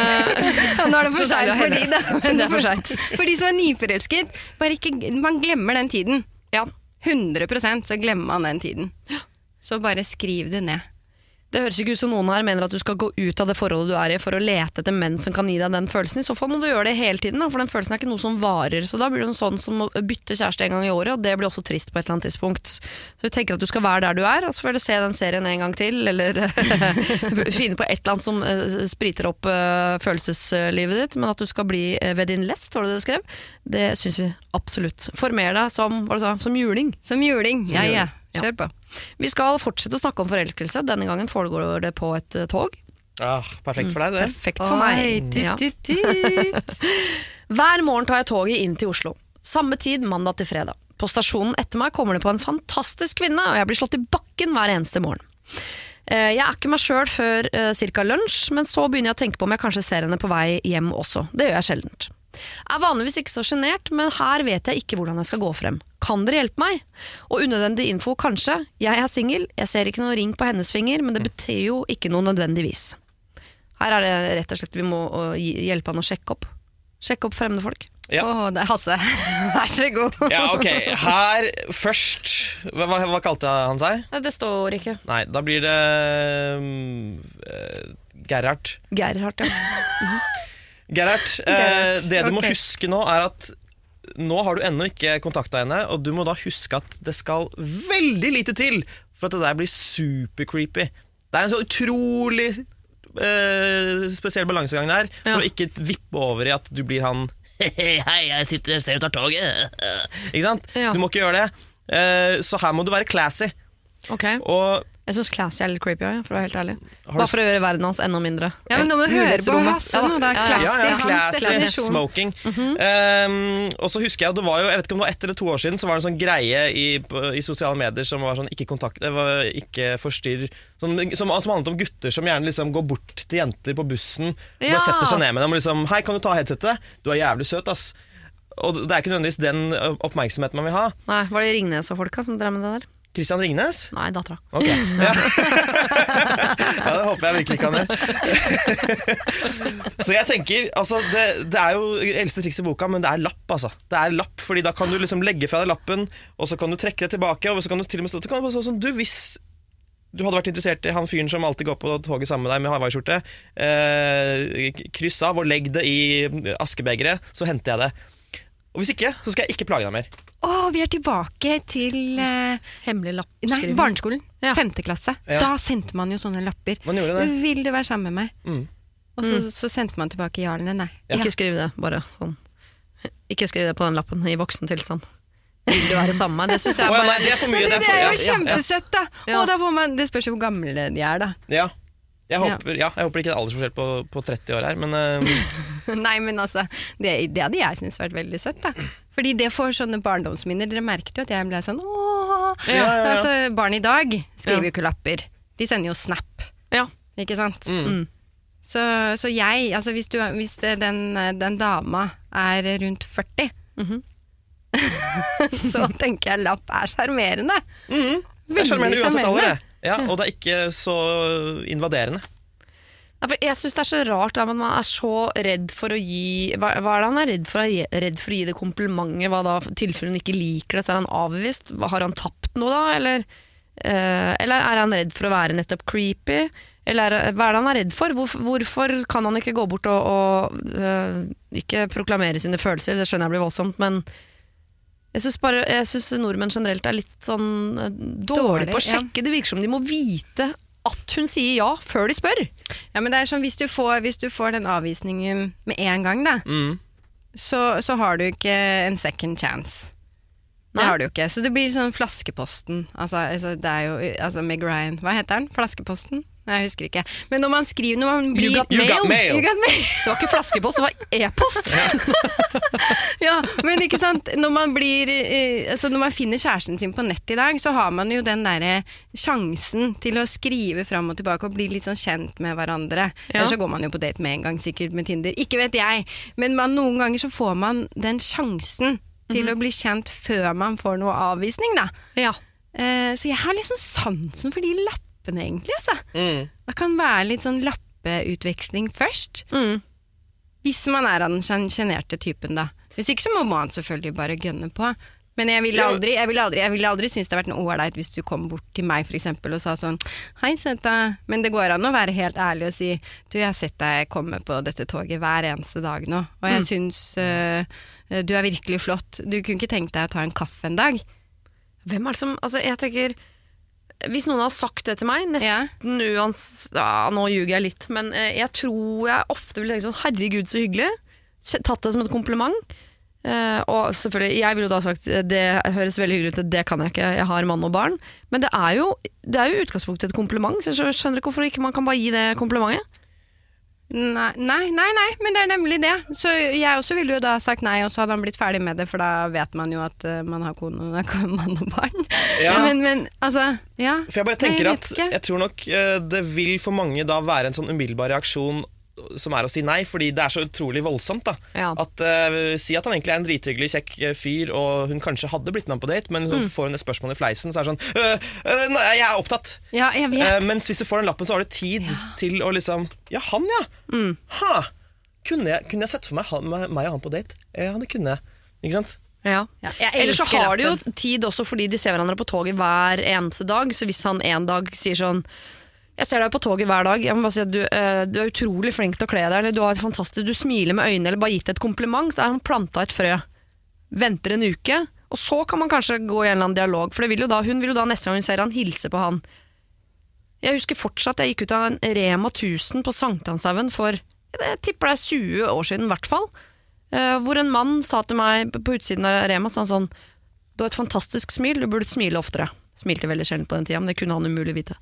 Ja, nå er det for Så deilig sent å for høre. de, da. Det er for sent. For de som er nyforelsket, bare ikke, man glemmer den tiden. Ja. hundre prosent så glemmer man den tiden. Så bare skriv det ned. Det høres ikke ut som noen her mener at du skal gå ut av det forholdet du er i for å lete etter menn som kan gi deg den følelsen. I så fall må du gjøre det hele tiden, da, for den følelsen er ikke noe som varer. Så da blir det en sånn som å bytte kjæreste en gang i året, og det blir også trist på et eller annet tidspunkt. Så vi tenker at du skal være der du er, og så får du se den serien en gang til, eller finne på et eller annet som uh, spriter opp uh, følelseslivet ditt, men at du skal bli uh, ved din lest, var det det skrev? Det synes vi absolutt. Former deg som, hva du sa, som juling. Som juling, ja, ja. Kjør på. Vi skal fortsette å snakke om forelskelse. Denne gangen foregår det på et uh, tog. Ah, perfekt for deg, det. Perfekt for meg. Ja. Hver morgen tar jeg toget inn til Oslo. Samme tid mandag til fredag. På stasjonen etter meg kommer det på en fantastisk kvinne, og jeg blir slått i bakken hver eneste morgen. Uh, jeg er ikke meg selv før uh, cirka lunsj, men så begynner jeg å tenke på om jeg kanskje ser henne på vei hjem også. Det gjør jeg sjeldent. Jeg er vanligvis ikke så genert, men her vet jeg ikke hvordan jeg skal gå frem. Kan dere hjelpe meg? Og unødvendig info, kanskje. Jeg er single, jeg ser ikke noe ring på hennes finger, men det betyr jo ikke noe nødvendigvis. Her er det rett og slett vi må uh, hjelpe han å sjekke opp. Sjekke opp fremmede folk. Ja. Åh, det er Hasse. Vær så god. Ja, ok. Her først Hva, hva, hva kalte han seg? Nei, det står ikke. Nei, da blir det um, uh, Gerhard. Gerhard, ja. Gerhard, eh, det du må ok. huske nå er at nå har du ennå ikke kontaktet henne, og du må da huske at det skal veldig lite til for at det der blir super creepy. Det er en så utrolig eh, spesiell balansegang der, for Ja. å ikke vippe over i at du blir han hei, jeg sitter, ser ut av toget. Ikke sant? Ja. Du må ikke gjøre det. Eh, så her må du være classy. Ok. Og Jeg synes classy er litt creepy, ja, for å være helt ærlig. Har du Bare for å gjøre verden hans enda mindre. Ja, men nå må du høre på Mulighetsrommet. Hasse nå, da. Ja, ja, Classy, ja, ja, hans classy, definisjon. smoking. um, Og så husker jeg, det var jo, jeg vet ikke om det var ett eller to år siden, så var det en sånn greie i, på, i sosiale medier som var sånn, ikke kontakt, det var ikke forstyrr, sånn, som, som handlet om gutter som gjerne liksom går bort til jenter på bussen, og Ja. bare setter seg ned med dem og liksom, hei, kan du ta headsetet? Du er jævlig søt, ass. Og det er ikke nødvendigvis den oppmerksomheten man vil ha. Nei, var det Ringnes og folka som drev med det der? Kristian Ringnes? Nei, dattera. Ok, ja. Ja, det håper jeg virkelig kan gjøre. Så jeg tenker, altså det, det er jo eldste triks i boka, men det er lapp, altså. Det er lapp, fordi da kan du liksom legge fra deg lappen, og så kan du trekke det tilbake, og så kan du til og med stå, det kan være sånn som du, hvis du hadde vært interessert i han fyren som alltid går på toget sammen med deg med Hawaii-skjorte, eh, kryss av og legg det i askebegeret, så henter jeg det. Og hvis ikke, så skal jeg ikke plage deg mer. Åh, vi er tilbake til eh, Hemmelig lapp. Nei, skriver. barneskolen. Ja. Femte klasse. Ja. Da sendte man jo sånne lapper. Man gjorde det. Vil du være sammen med meg? Mm. Og så, så sendte man tilbake ja eller nei. Ikke skriv det, bare sånn. Ikke skriv det på den lappen i voksen tilstand. Vil du være sammen med meg? Det synes jeg Å, ja, bare... nei, det er for mye. Men det, det er det for, er jo ja, ja, kjempesøtt, da! Ja. Og da får man, det spørs jo hvor gamle de er, da. ja. Jeg håper, ja, jeg håper ikke det er aldersforskjell på, på tretti år her, men uh... Nei, men altså, det, det hadde jeg syntes vært veldig søtt, da. Fordi det får sånne barndomsminner. Dere merket jo at jeg ble sånn ååå. Ja, ja, ja. Altså, barn i dag skriver jo ikke lapper. De sender jo snap. Ja. Ikke sant? Mm. Mm. Så, så jeg, altså hvis, du, hvis den, den dama er rundt førti, mm-hmm. så tenker jeg lapp er skjermerende. Mm. Det er skjermerende uansett alder, det. Ja, og det er ikke så invaderende. Ja, for jeg synes det er så rart at man er så redd for å gi Hva, hva er det han er redd for? Redd for å gi det komplimentet? Hva da? Tilfellet hun ikke liker det, så er han avvist? Har han tapt noe da? Eller, eh, eller er han redd for å være nettopp creepy? Eller er, hva er det han er redd for? Hvorfor, hvorfor kan han ikke gå bort og, og øh, ikke proklamere sine følelser? Det skjønner jeg blir voldsomt, men Jeg synes, bare, jeg synes nordmenn generelt er litt sånn dårlig, dårlig på å sjekke. Ja. Det virker som de må vite at hun sier ja før de spør. Ja, men det er sånn, hvis du får, hvis du får den avvisningen med en gang, da, mm. så, så har du ikke en second chance. Det Nei. Har du jo ikke. Så det blir sånn flaskeposten. Altså, altså det er jo altså Meg Ryan. Hva heter den? Flaskeposten? Nei, jeg husker ikke. Men når man skriver når man blir, you, got you, got mail. you got mail. Det var ikke flaskepost, det var e-post. Ja, men ikke sant. Når man blir altså når man finner kjæresten sin på nett i dag, så har man jo den der sjansen til å skrive fram og tilbake og bli litt sånn kjent med hverandre. Ja. Eller så går man jo på date med en gang, sikkert med Tinder. Ikke vet jeg, men man, noen ganger så får man den sjansen til mm-hmm. å bli kjent før man får noe avvisning, da. Ja. Uh, så jeg har liksom sansen for de lappene egentlig, altså. Mm. Det kan være litt sånn lappeutveksling først. Mm. Hvis man er av den generte typen, da. Hvis ikke så må man selvfølgelig bare gønne på. Men jeg ville aldri, jeg ville aldri, jeg ville aldri synes det hadde vært noe ålreit hvis du kom bort til meg for eksempel og sa sånn, hei, sett deg. Men det går an å være helt ærlig og si, du, jeg har sett deg komme på dette toget hver eneste dag nå, og jeg mm. synes uh, du er virkelig flott. Du kunne ikke tenkt deg å ta en kaffe en dag? Hvem er det som, altså jeg tenker, hvis noen har sagt det til meg, nesten ja. uans, ja, nå ljuger jeg litt, men uh, jeg tror jeg ofte vil tenke sånn, herregud så hyggelig, tatt det som et kompliment. Uh, og selvfølgelig, jeg ville jo da sagt det høres veldig hyggelig ut, det kan jeg ikke, jeg har mann og barn, men det er jo det er jo utgangspunktet et kompliment, så jeg skjønner ikke hvorfor ikke man kan bare gi det komplimentet. Nei, nei, nei, nei, men det er nemlig det. Så jeg også ville jo da sagt nei, og så hadde han blitt ferdig med det, for da vet man jo at uh, man har kone, mann og barn. Ja. Men, men altså, ja. For jeg bare tenker nei, jeg at jeg tror nok uh, det vil for mange da være en sånn umiddelbar reaksjon som er å si nei, fordi det er så utrolig voldsomt da. Ja. At, uh, si at han egentlig er en drithyggelig, kjekk fyr, og hun kanskje hadde blitt med ham på date, men så mm. får hun et spørsmål i fleisen, så er det sånn, øh, øh, nei, jeg er opptatt. Ja, jeg vet. Uh, mens hvis du får den lappen, så har du tid ja. til å liksom, ja, han ja. Mm. Ha, kunne jeg, kunne jeg sett for meg, han, meg og han på date? Ja, det kunne jeg. Ikke sant? Ja. Ja, eller så har de jo tid også fordi de ser hverandre på toget hver eneste dag, så hvis han en dag sier sånn, jeg ser deg på toget hver dag, jeg må bare si at du, uh, du er utrolig flink til å kle deg, eller du har et fantastisk, du smiler med øynene, eller bare gitt et kompliment, så er han plantet et frø, venter en uke, og så kan man kanskje gå i en eller annen dialog, for det vil jo da, hun vil jo da neste gang hun ser han, hilse på han. Jeg husker fortsatt, jeg gikk ut av en Rema tusen på Sankthanshaugen for, jeg tipper det er tjue år siden i hvert fall, uh, hvor en mann sa til meg på utsiden av Rema, sa han sånn, du har et fantastisk smil, du burde smile oftere. Smilte veldig sjelden på den tida, men det kunne han umulig vite.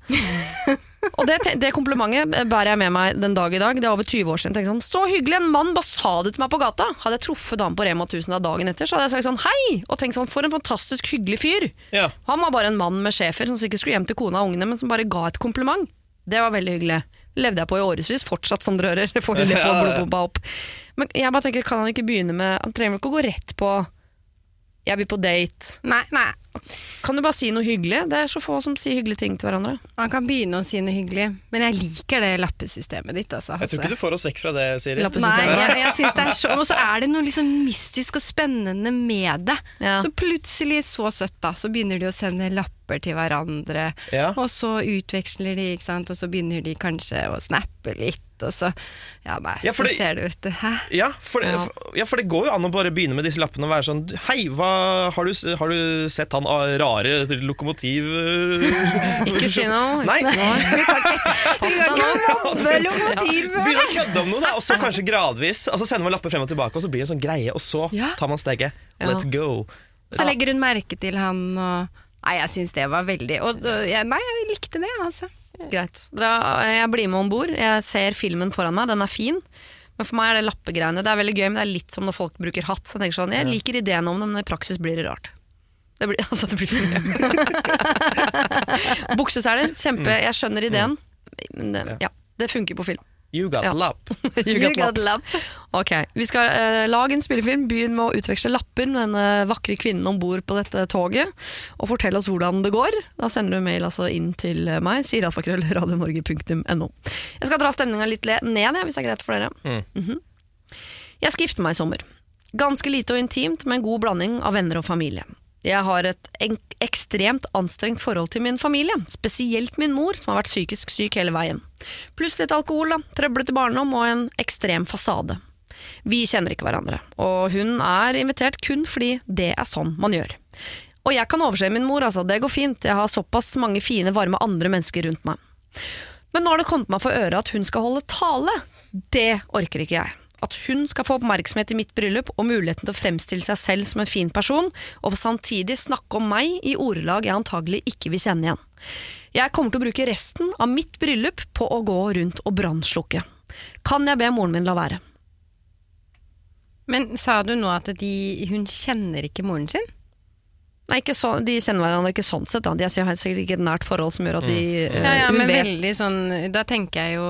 Og det, det komplimentet bærer jeg med meg den dag i dag. Det er over tjue år siden. Jeg tenkte sånn, så hyggelig, en mann bare sa det til meg på gata. Hadde jeg truffet han på Rema tusen dagen etter, så hadde jeg sagt sånn, hei! Og tenkt sånn, for en fantastisk hyggelig fyr. Ja. Han var bare en mann med sjefer som sikkert skulle hjem til kona og ungene, men som bare ga et kompliment. Det var veldig hyggelig. Levde jeg på i årevis, fortsatt som dere hører. Får litt få blodpumpa opp. Men jeg bare tenker, kan han ikke begynne med, han trenger ikke å gå rett på, jeg blir på date. Nei, nei. Kan du bare si noe hyggelig? Det er så få som sier hyggelige ting til hverandre. Man kan begynne å si noe hyggelig, men jeg liker det lappesystemet ditt, altså. Jeg tror ikke du får oss vekk fra det, Siri. Nei, jeg, jeg synes det er så, og så er det noe liksom mystisk og spennende med det. Ja. Så plutselig så søtt da, så begynner de å sende lapper til hverandre, ja. Og så utveksler de, ikke sant, og så begynner de kanskje å snappe litt, og så, ja, nei, ja, så det, ser du ut, hæ? Ja for, det, ja. For, ja, for det går jo an å bare begynne med disse lappene og være sånn, hei, hva, har, du, har du sett han rare lokomotiv? Ikke si noe. Nei. Pass deg nå. Begynner å kødde om noe da, og så kanskje gradvis, altså sender man lapper frem og tilbake, og så blir det en sånn greie, og så ja. tar man steget. Let's ja. go. Så legger hun merke til han, og nei, jeg synes det var veldig, og, og jeg, nei, jeg likte det, altså. greit. Dra, jeg blir med ombord, jeg ser filmen foran meg, den er fin. Men for meg er det lappegreiene. Det er veldig gøy, men det er litt som når folk bruker hatt. Så jeg tenker sånn, jeg liker ideen om det, men i praksis blir det rart. Det blir, altså det blir for mye. Bukseseler, kjempe, jeg skjønner ideen. Men det, ja, det funker på film. You got ja. lapp. you got, you got lapp. Ok, vi skal uh, lage en spillefilm, begynne med å utveksle lapper med denne vakre kvinnen ombord på dette toget, og fortelle oss hvordan det går. Da sender du mail altså inn til meg, sier alfakrøll radionorge punktum no. Jeg skal dra stemningen litt ned, ja, hvis det er greit for dere. Mm. Mm-hmm. Jeg skal gifte meg i sommer. Ganske lite og intimt, med en god blanding av venner og familie. Jeg har et en- ekstremt anstrengt forhold til min familie, spesielt min mor, som har vært psykisk syk hele veien. Pluss litt alkohol, da, trøblete barndom og en ekstrem fasade. Vi kjenner ikke hverandre, og hun er invitert kun fordi det er sånn man gjør. Og jeg kan overse min mor, altså, det går fint, jeg har såpass mange fine, varme andre mennesker rundt meg. Men nå har det kommet meg for øre at hun skal holde tale. Det orker ikke jeg. At hun skal få oppmerksomhet i mitt bryllup og muligheten til å fremstille seg selv som en fin person, og samtidig snakke om meg i ordelag jeg antagelig ikke vil kjenne igjen. Jeg kommer til å bruke resten av mitt bryllup på å gå rundt og brannslukke. Kan jeg be moren min la være? Men sa du nå at de, hun kjenner ikke moren sin? Nei, ikke så, de kjenner hverandre ikke sånn sett. Da. De har sikkert ikke et nært forhold som gjør at de mm. uh, ja, ja, hun men vet. Veldig sånn, da tenker jeg jo...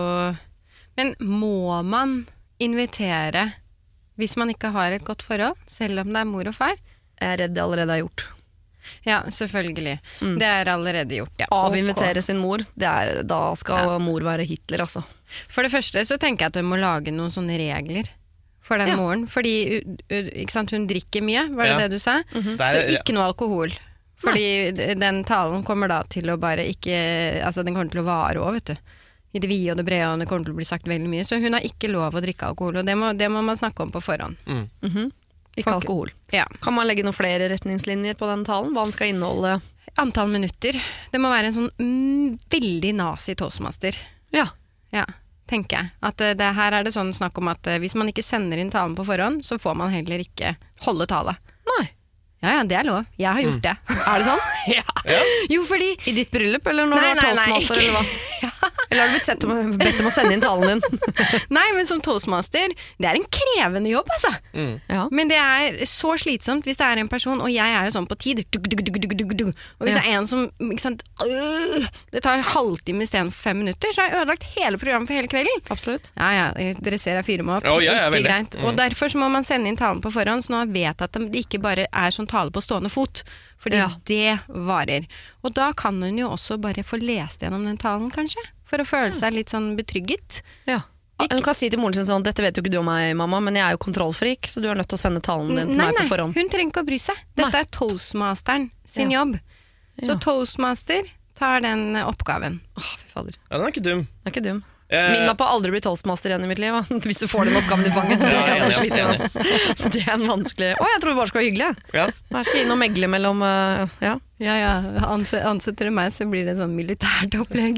Men må man invitere hvis man ikke har et godt forhold, selv om det er mor og far? Jeg er redd det allerede er gjort. Ja, selvfølgelig. Mm. Det er allerede gjort, ja. Avinvitere sin mor, det er, da skal ja. mor være Hitler, altså. For det første så tenker jeg at du må lage noen sånne regler for den ja. moren, fordi ikke sant, hun drikker mye, var det ja. det du sa? Mm-hmm. Det er, så ikke noe alkohol. Fordi Nei. den talen kommer da til å bare ikke, altså den kommer til å vare også, vet du. I det vide og det brede, og det kommer til å bli sagt veldig mye. Så hun har ikke lov å drikke alkohol, og det må, det må man snakke om på forhånd. Mm. Mm-hmm. Ikke Folk, alkohol. Ja. Kan man legge noen flere retningslinjer på den talen? Hva den skal inneholde? Antall minutter. Det må være en sånn mm, veldig nazi toastmaster. Ja. Ja, tenker jeg. At uh, det, her er det sånn snakk om at uh, hvis man ikke sender inn talen på forhånd, så får man heller ikke holde tale. Nei. Ja, ja, det er lov. Jeg har gjort mm. det. Er det sant? Ja. ja. Jo, fordi... I ditt bryllup, eller når nei, du var toastmaster, eller hva? ja. Eller har du blitt sett om, bedt om å sende inn talen din? Nei, men som toastmaster, det er en krevende jobb, altså. Mm. Ja. Men det er så slitsomt hvis det er en person, og jeg er jo sånn på tid, dug, dug, dug, dug, dug, dug. Og hvis ja. det er en som, ikke sant, øh, det tar halvtime i stedet for fem minutter, så har jeg ødelagt hele programmet for hele kvelden. Absolutt. Ja, ja, dere ser jeg fyrer meg opp. Oh, ja, ja, ikke greit. Mm. Og derfor så må man sende inn talen på forhånd, så nå vet jeg at det ikke bare er sånn tale på stående fot, fordi ja. det varer. Og da kan hun jo også bare få lest gjennom den talen, kanskje, for å føle seg litt sånn betrygget. Ja. Ikke. Hun kan si til moren sin sånn, dette vet jo ikke du om meg, mamma, men jeg er jo kontrollfrik, så du er nødt til å sende talen din til nei, meg på forhånd. Nei, hun trenger ikke å bry seg. Dette nei. er toastmasteren sin ja. jobb. Så ja. toastmaster tar den oppgaven. Åh, fy fader. Ja, den er ikke dum. Den er ikke dum. Min meg på å aldri bli toastmaster igjen i mitt liv, hvis du får den oppgaven i fanget. Ja, det, er enig, enig. det er en vanskelig... Å, jeg tror det bare skal være hyggelig. Ja. Jeg skal inn og megle mellom... Uh, ja, ja. ja. Ansetter du meg, så blir det sånn militært opplegg.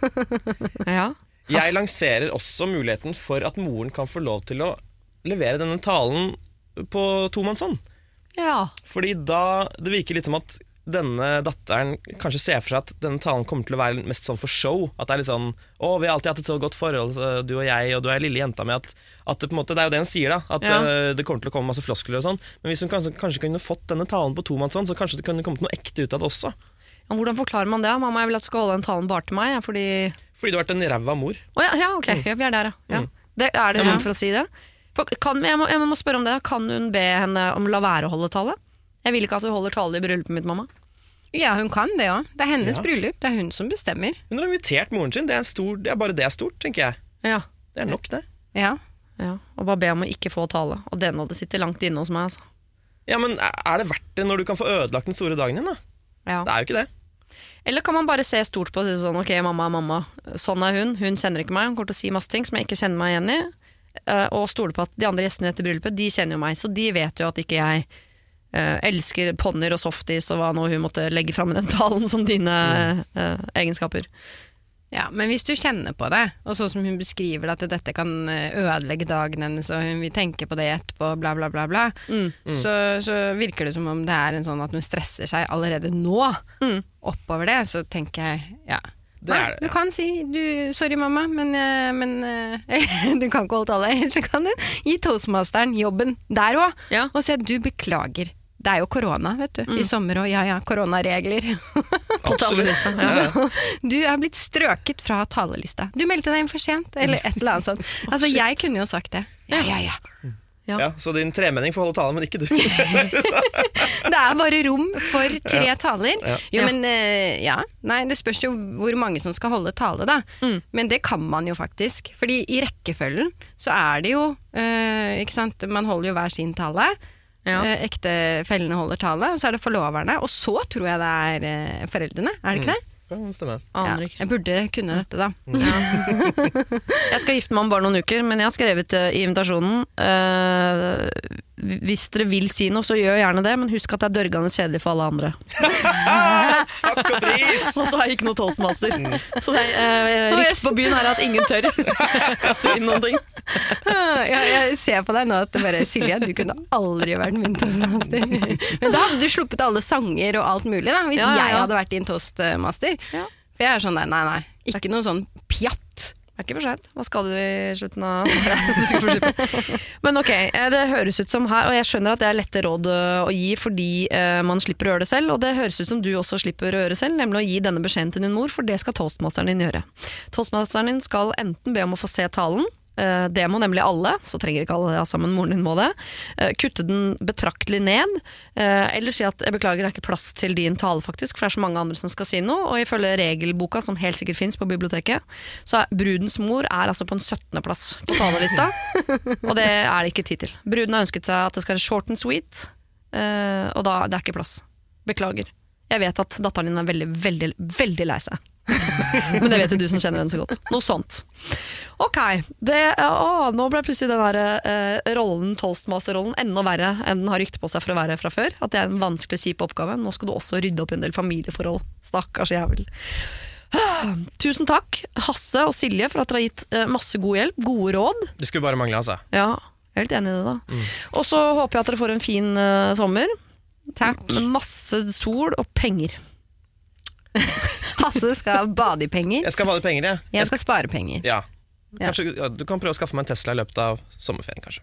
ja. Jeg lanserer også muligheten for at moren kan få lov til å levere denne talen på tomannshånd. Ja. Fordi da, det virker litt som at denne datteren kanskje ser for seg at denne talen kommer til å være mest sånn for show. At det er litt sånn, å, vi har alltid hatt et så godt forhold, du og jeg, og du er lille jenta med at, at det, på en måte, det er jo det hun sier da, at ja. uh, det kommer til å komme masse floskler og sånn. Men hvis hun kanskje, kanskje kunne fått denne talen på tomannshånd, så kanskje det kunne kommet noe ekte ut av det også. Ja, hvordan forklarer man det? Mamma, jeg vil at du skal holde den talen bare til meg, fordi... Fordi du har vært en ræva mor. Å ja, ja, ok, ja, vi er der, ja. ja. Mm. Det, er det rom for å si det? Kan, jeg, må, jeg må spørre om det, kan hun be henne om å la være å holde tale? Jeg vil ikke at hun holder tale i bryllupet mitt, mamma. Ja, hun kan det også. Det er hennes ja. bryllup, det er hun som bestemmer. Hun har invitert moren sin, det er, stor, det er bare det er stort, tenker jeg. Ja. Det er nok det. Ja. ja. Og bare be om å ikke få tale. Og den hadde sittet langt inne hos meg, altså. Ja, men er det verdt det når du kan få ødelagt den store dagen din, da? Ja. Det er jo ikke det. Eller kan man bare se stort på og si sånn, ok, mamma er mamma, sånn er hun, hun kjenner ikke meg, hun kommer til å si masse ting som jeg ikke kjenner meg igjen i, og stole på at de andre gjestene etter bryllupet, de kjenner jo meg, så de vet jo at ikke jeg Uh, elsker ponner og softies og hva nå hun måtte legge frem i den talen som dine mm. uh, egenskaper. Ja, men hvis du kjenner på det, og sånn som hun beskriver at dette kan ødelegge dagen hennes, og hun vil tenke på det etterpå, bla bla bla bla, mm. Så, så virker det som om det er en sånn at hun stresser seg allerede nå mm. oppover det, så tenker jeg, ja. Det er det, Du kan si du, sorry mamma, men, eh, men eh, du kan ikke holde tale. Så kan du gi toastmasteren jobben der også, Ja. og si at du beklager. Det er jo korona, vet du, i sommer, og ja, ja, koronaregler. På talerlista. Ja. Så du er blitt strøket fra talerlista. Du meldte deg inn for sent, eller et eller annet sånt. Altså, jeg kunne jo sagt det. Ja, ja, ja. Ja. Ja, så din tremenning får holde tale, men ikke du. Det er bare rom for tre ja. taler. Ja. Jo, men uh, ja, nei, det spørs jo hvor mange som skal holde tale da. Mm. Men det kan man jo faktisk. Fordi i rekkefølgen så er det jo, uh, ikke sant, man holder jo hver sin tale. Ja. Uh, ektefellene holder tale, og så er det forloverne. Og så tror jeg det er uh, foreldrene, er det ikke det? Ja, det stemmer. Ja, jeg burde kunne dette da. Mm. Ja. Jeg skal gifte meg om bare noen uker, men jeg har skrevet uh, i invitasjonen uh, hvis dere vil si noe, så gjør gjerne det, men husk at det er dørgende kjedelig for alle andre. Takk og pris! Og så har jeg ikke noe toastmaster. Mm. Så det uh, ryktet på byen er at ingen tør å si noen ting. Ja, jeg ser på deg nå at det bare, Silje, du kunne aldri vært min toastmaster. Men da hadde du sluppet alle sanger og alt mulig da, hvis ja, ja, ja. jeg hadde vært din toastmaster. Ja. For jeg er sånn, nei, nei, nei, ikke noe sånn pjatt. Det er ikke for sent. Hva skal du i slutten av Men ok, det høres ut som her, og jeg skjønner at det er lette råd å gi fordi uh, man slipper å gjøre det selv, og det høres ut som du også slipper å gjøre det selv, nemlig å gi denne beskjeden til din mor, for det skal toastmasteren din gjøre. Toastmasteren din skal enten be om å få se talen, det må nemlig alle, så trenger ikke alle ja, sammen, moren din må det. Kutte den betraktelig ned, eller si at jeg beklager, det er ikke plass til din tale faktisk, for det er så mange andre som skal si noe, og ifølge regelboka, som helt sikkert finnes på biblioteket, så er brudens mor er altså på en syttende plass på talerlista, og det er det ikke tid til. Bruden har ønsket seg at det skal være short and sweet, og da det er ikke plass. Beklager. Jeg vet at datteren din er veldig, veldig, veldig lei seg. Men det vet jo du som kjenner henne så godt. Noe sånt. Ok, det, å, nå ble plutselig den der eh, rollen, toastmaster-rollen, enda verre enn den har rykte på seg for å være fra før. At det er en vanskelig kjip oppgave. Nå skal du også rydde opp i en del familieforhold. Stakkars jævel. Tusen takk, Hasse og Silje, for at dere har gitt eh, masse god hjelp, gode råd. Det skulle bare mangle, altså. Ja, jeg er helt enig i det da. Mm. Og så håper jeg at dere får en fin uh, sommer. Takk. Med masse sol og penger. Hasse skal bade i penger. Jeg skal bade i penger, ja. Jeg skal spare penger. Ja. Kanskje, ja, du kan prøve å skaffe meg en Tesla i løpet av sommerferien, kanskje.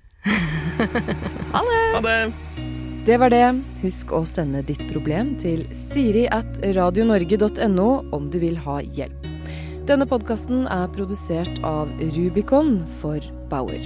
Ha det! Ha det! Det var det. Husk å sende ditt problem til siri at radionorge punktum no om du vil ha hjelp. Denne podcasten er produsert av Rubicon for Bauer.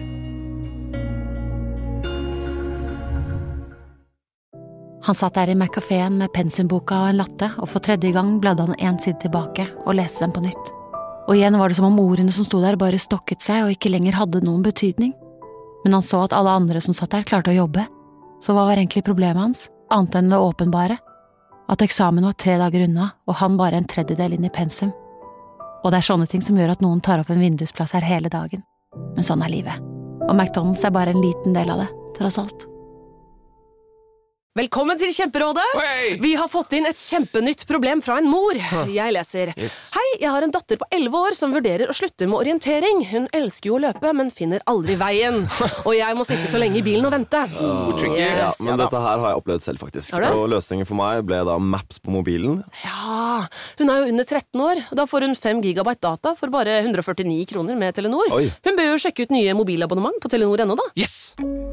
Han satt der i McCaféen med pensumboka og en latte, og for tredje gang bladde han en side tilbake og leste den på nytt. Og igjen var det som om ordene som sto der bare stokket seg og ikke lenger hadde noen betydning. Men han så at alle andre som satt der klarte å jobbe. Så hva var egentlig problemet hans, annet enn det åpenbare? At eksamen var tre dager unna, og han bare en tredjedel inn i pensum. Og det er sånne ting som gjør at noen tar opp en vindusplass her hele dagen. Men sånn er livet. Og McDonald's er bare en liten del av det, tross alt. Velkommen til Kjemperådet! Hey! Vi har fått inn et kjempenytt problem fra en mor. Jeg leser. Yes. Hei, jeg har en datter på elleve år som vurderer å slutte med orientering. Hun elsker jo å løpe, men finner aldri veien. Og jeg må sitte så lenge i bilen og vente. Oh, tricky. Yes, ja, men ja, dette her har jeg opplevd selv faktisk. Og løsningen for meg ble da Maps på mobilen. Ja, hun er jo under tretten år. Da får hun fem gigabyte data for bare hundre og førtini kroner med Telenor. Oi. Hun bør jo sjekke ut nye mobilabonnement på Telenor ennå da. Yes!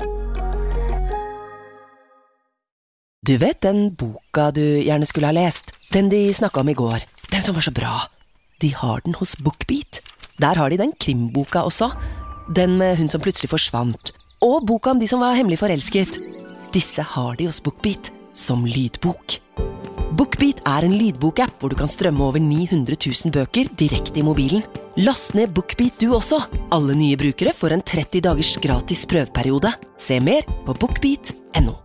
Du vet den boka du gjerne skulle ha lest? Den de snakket om i går. Den som var så bra. De har den hos BookBeat. Der har de den krimboka også. Den med hun som plutselig forsvant. Og boka om de som var hemmelig forelsket. Disse har de hos BookBeat som lydbok. BookBeat er en lydbokapp hvor du kan strømme over ni hundre tusen bøker direkte i mobilen. Last ned BookBeat du også. Alle nye brukere får en tretti dagers gratis prøveperiode. Se mer på bookbeat punktum no.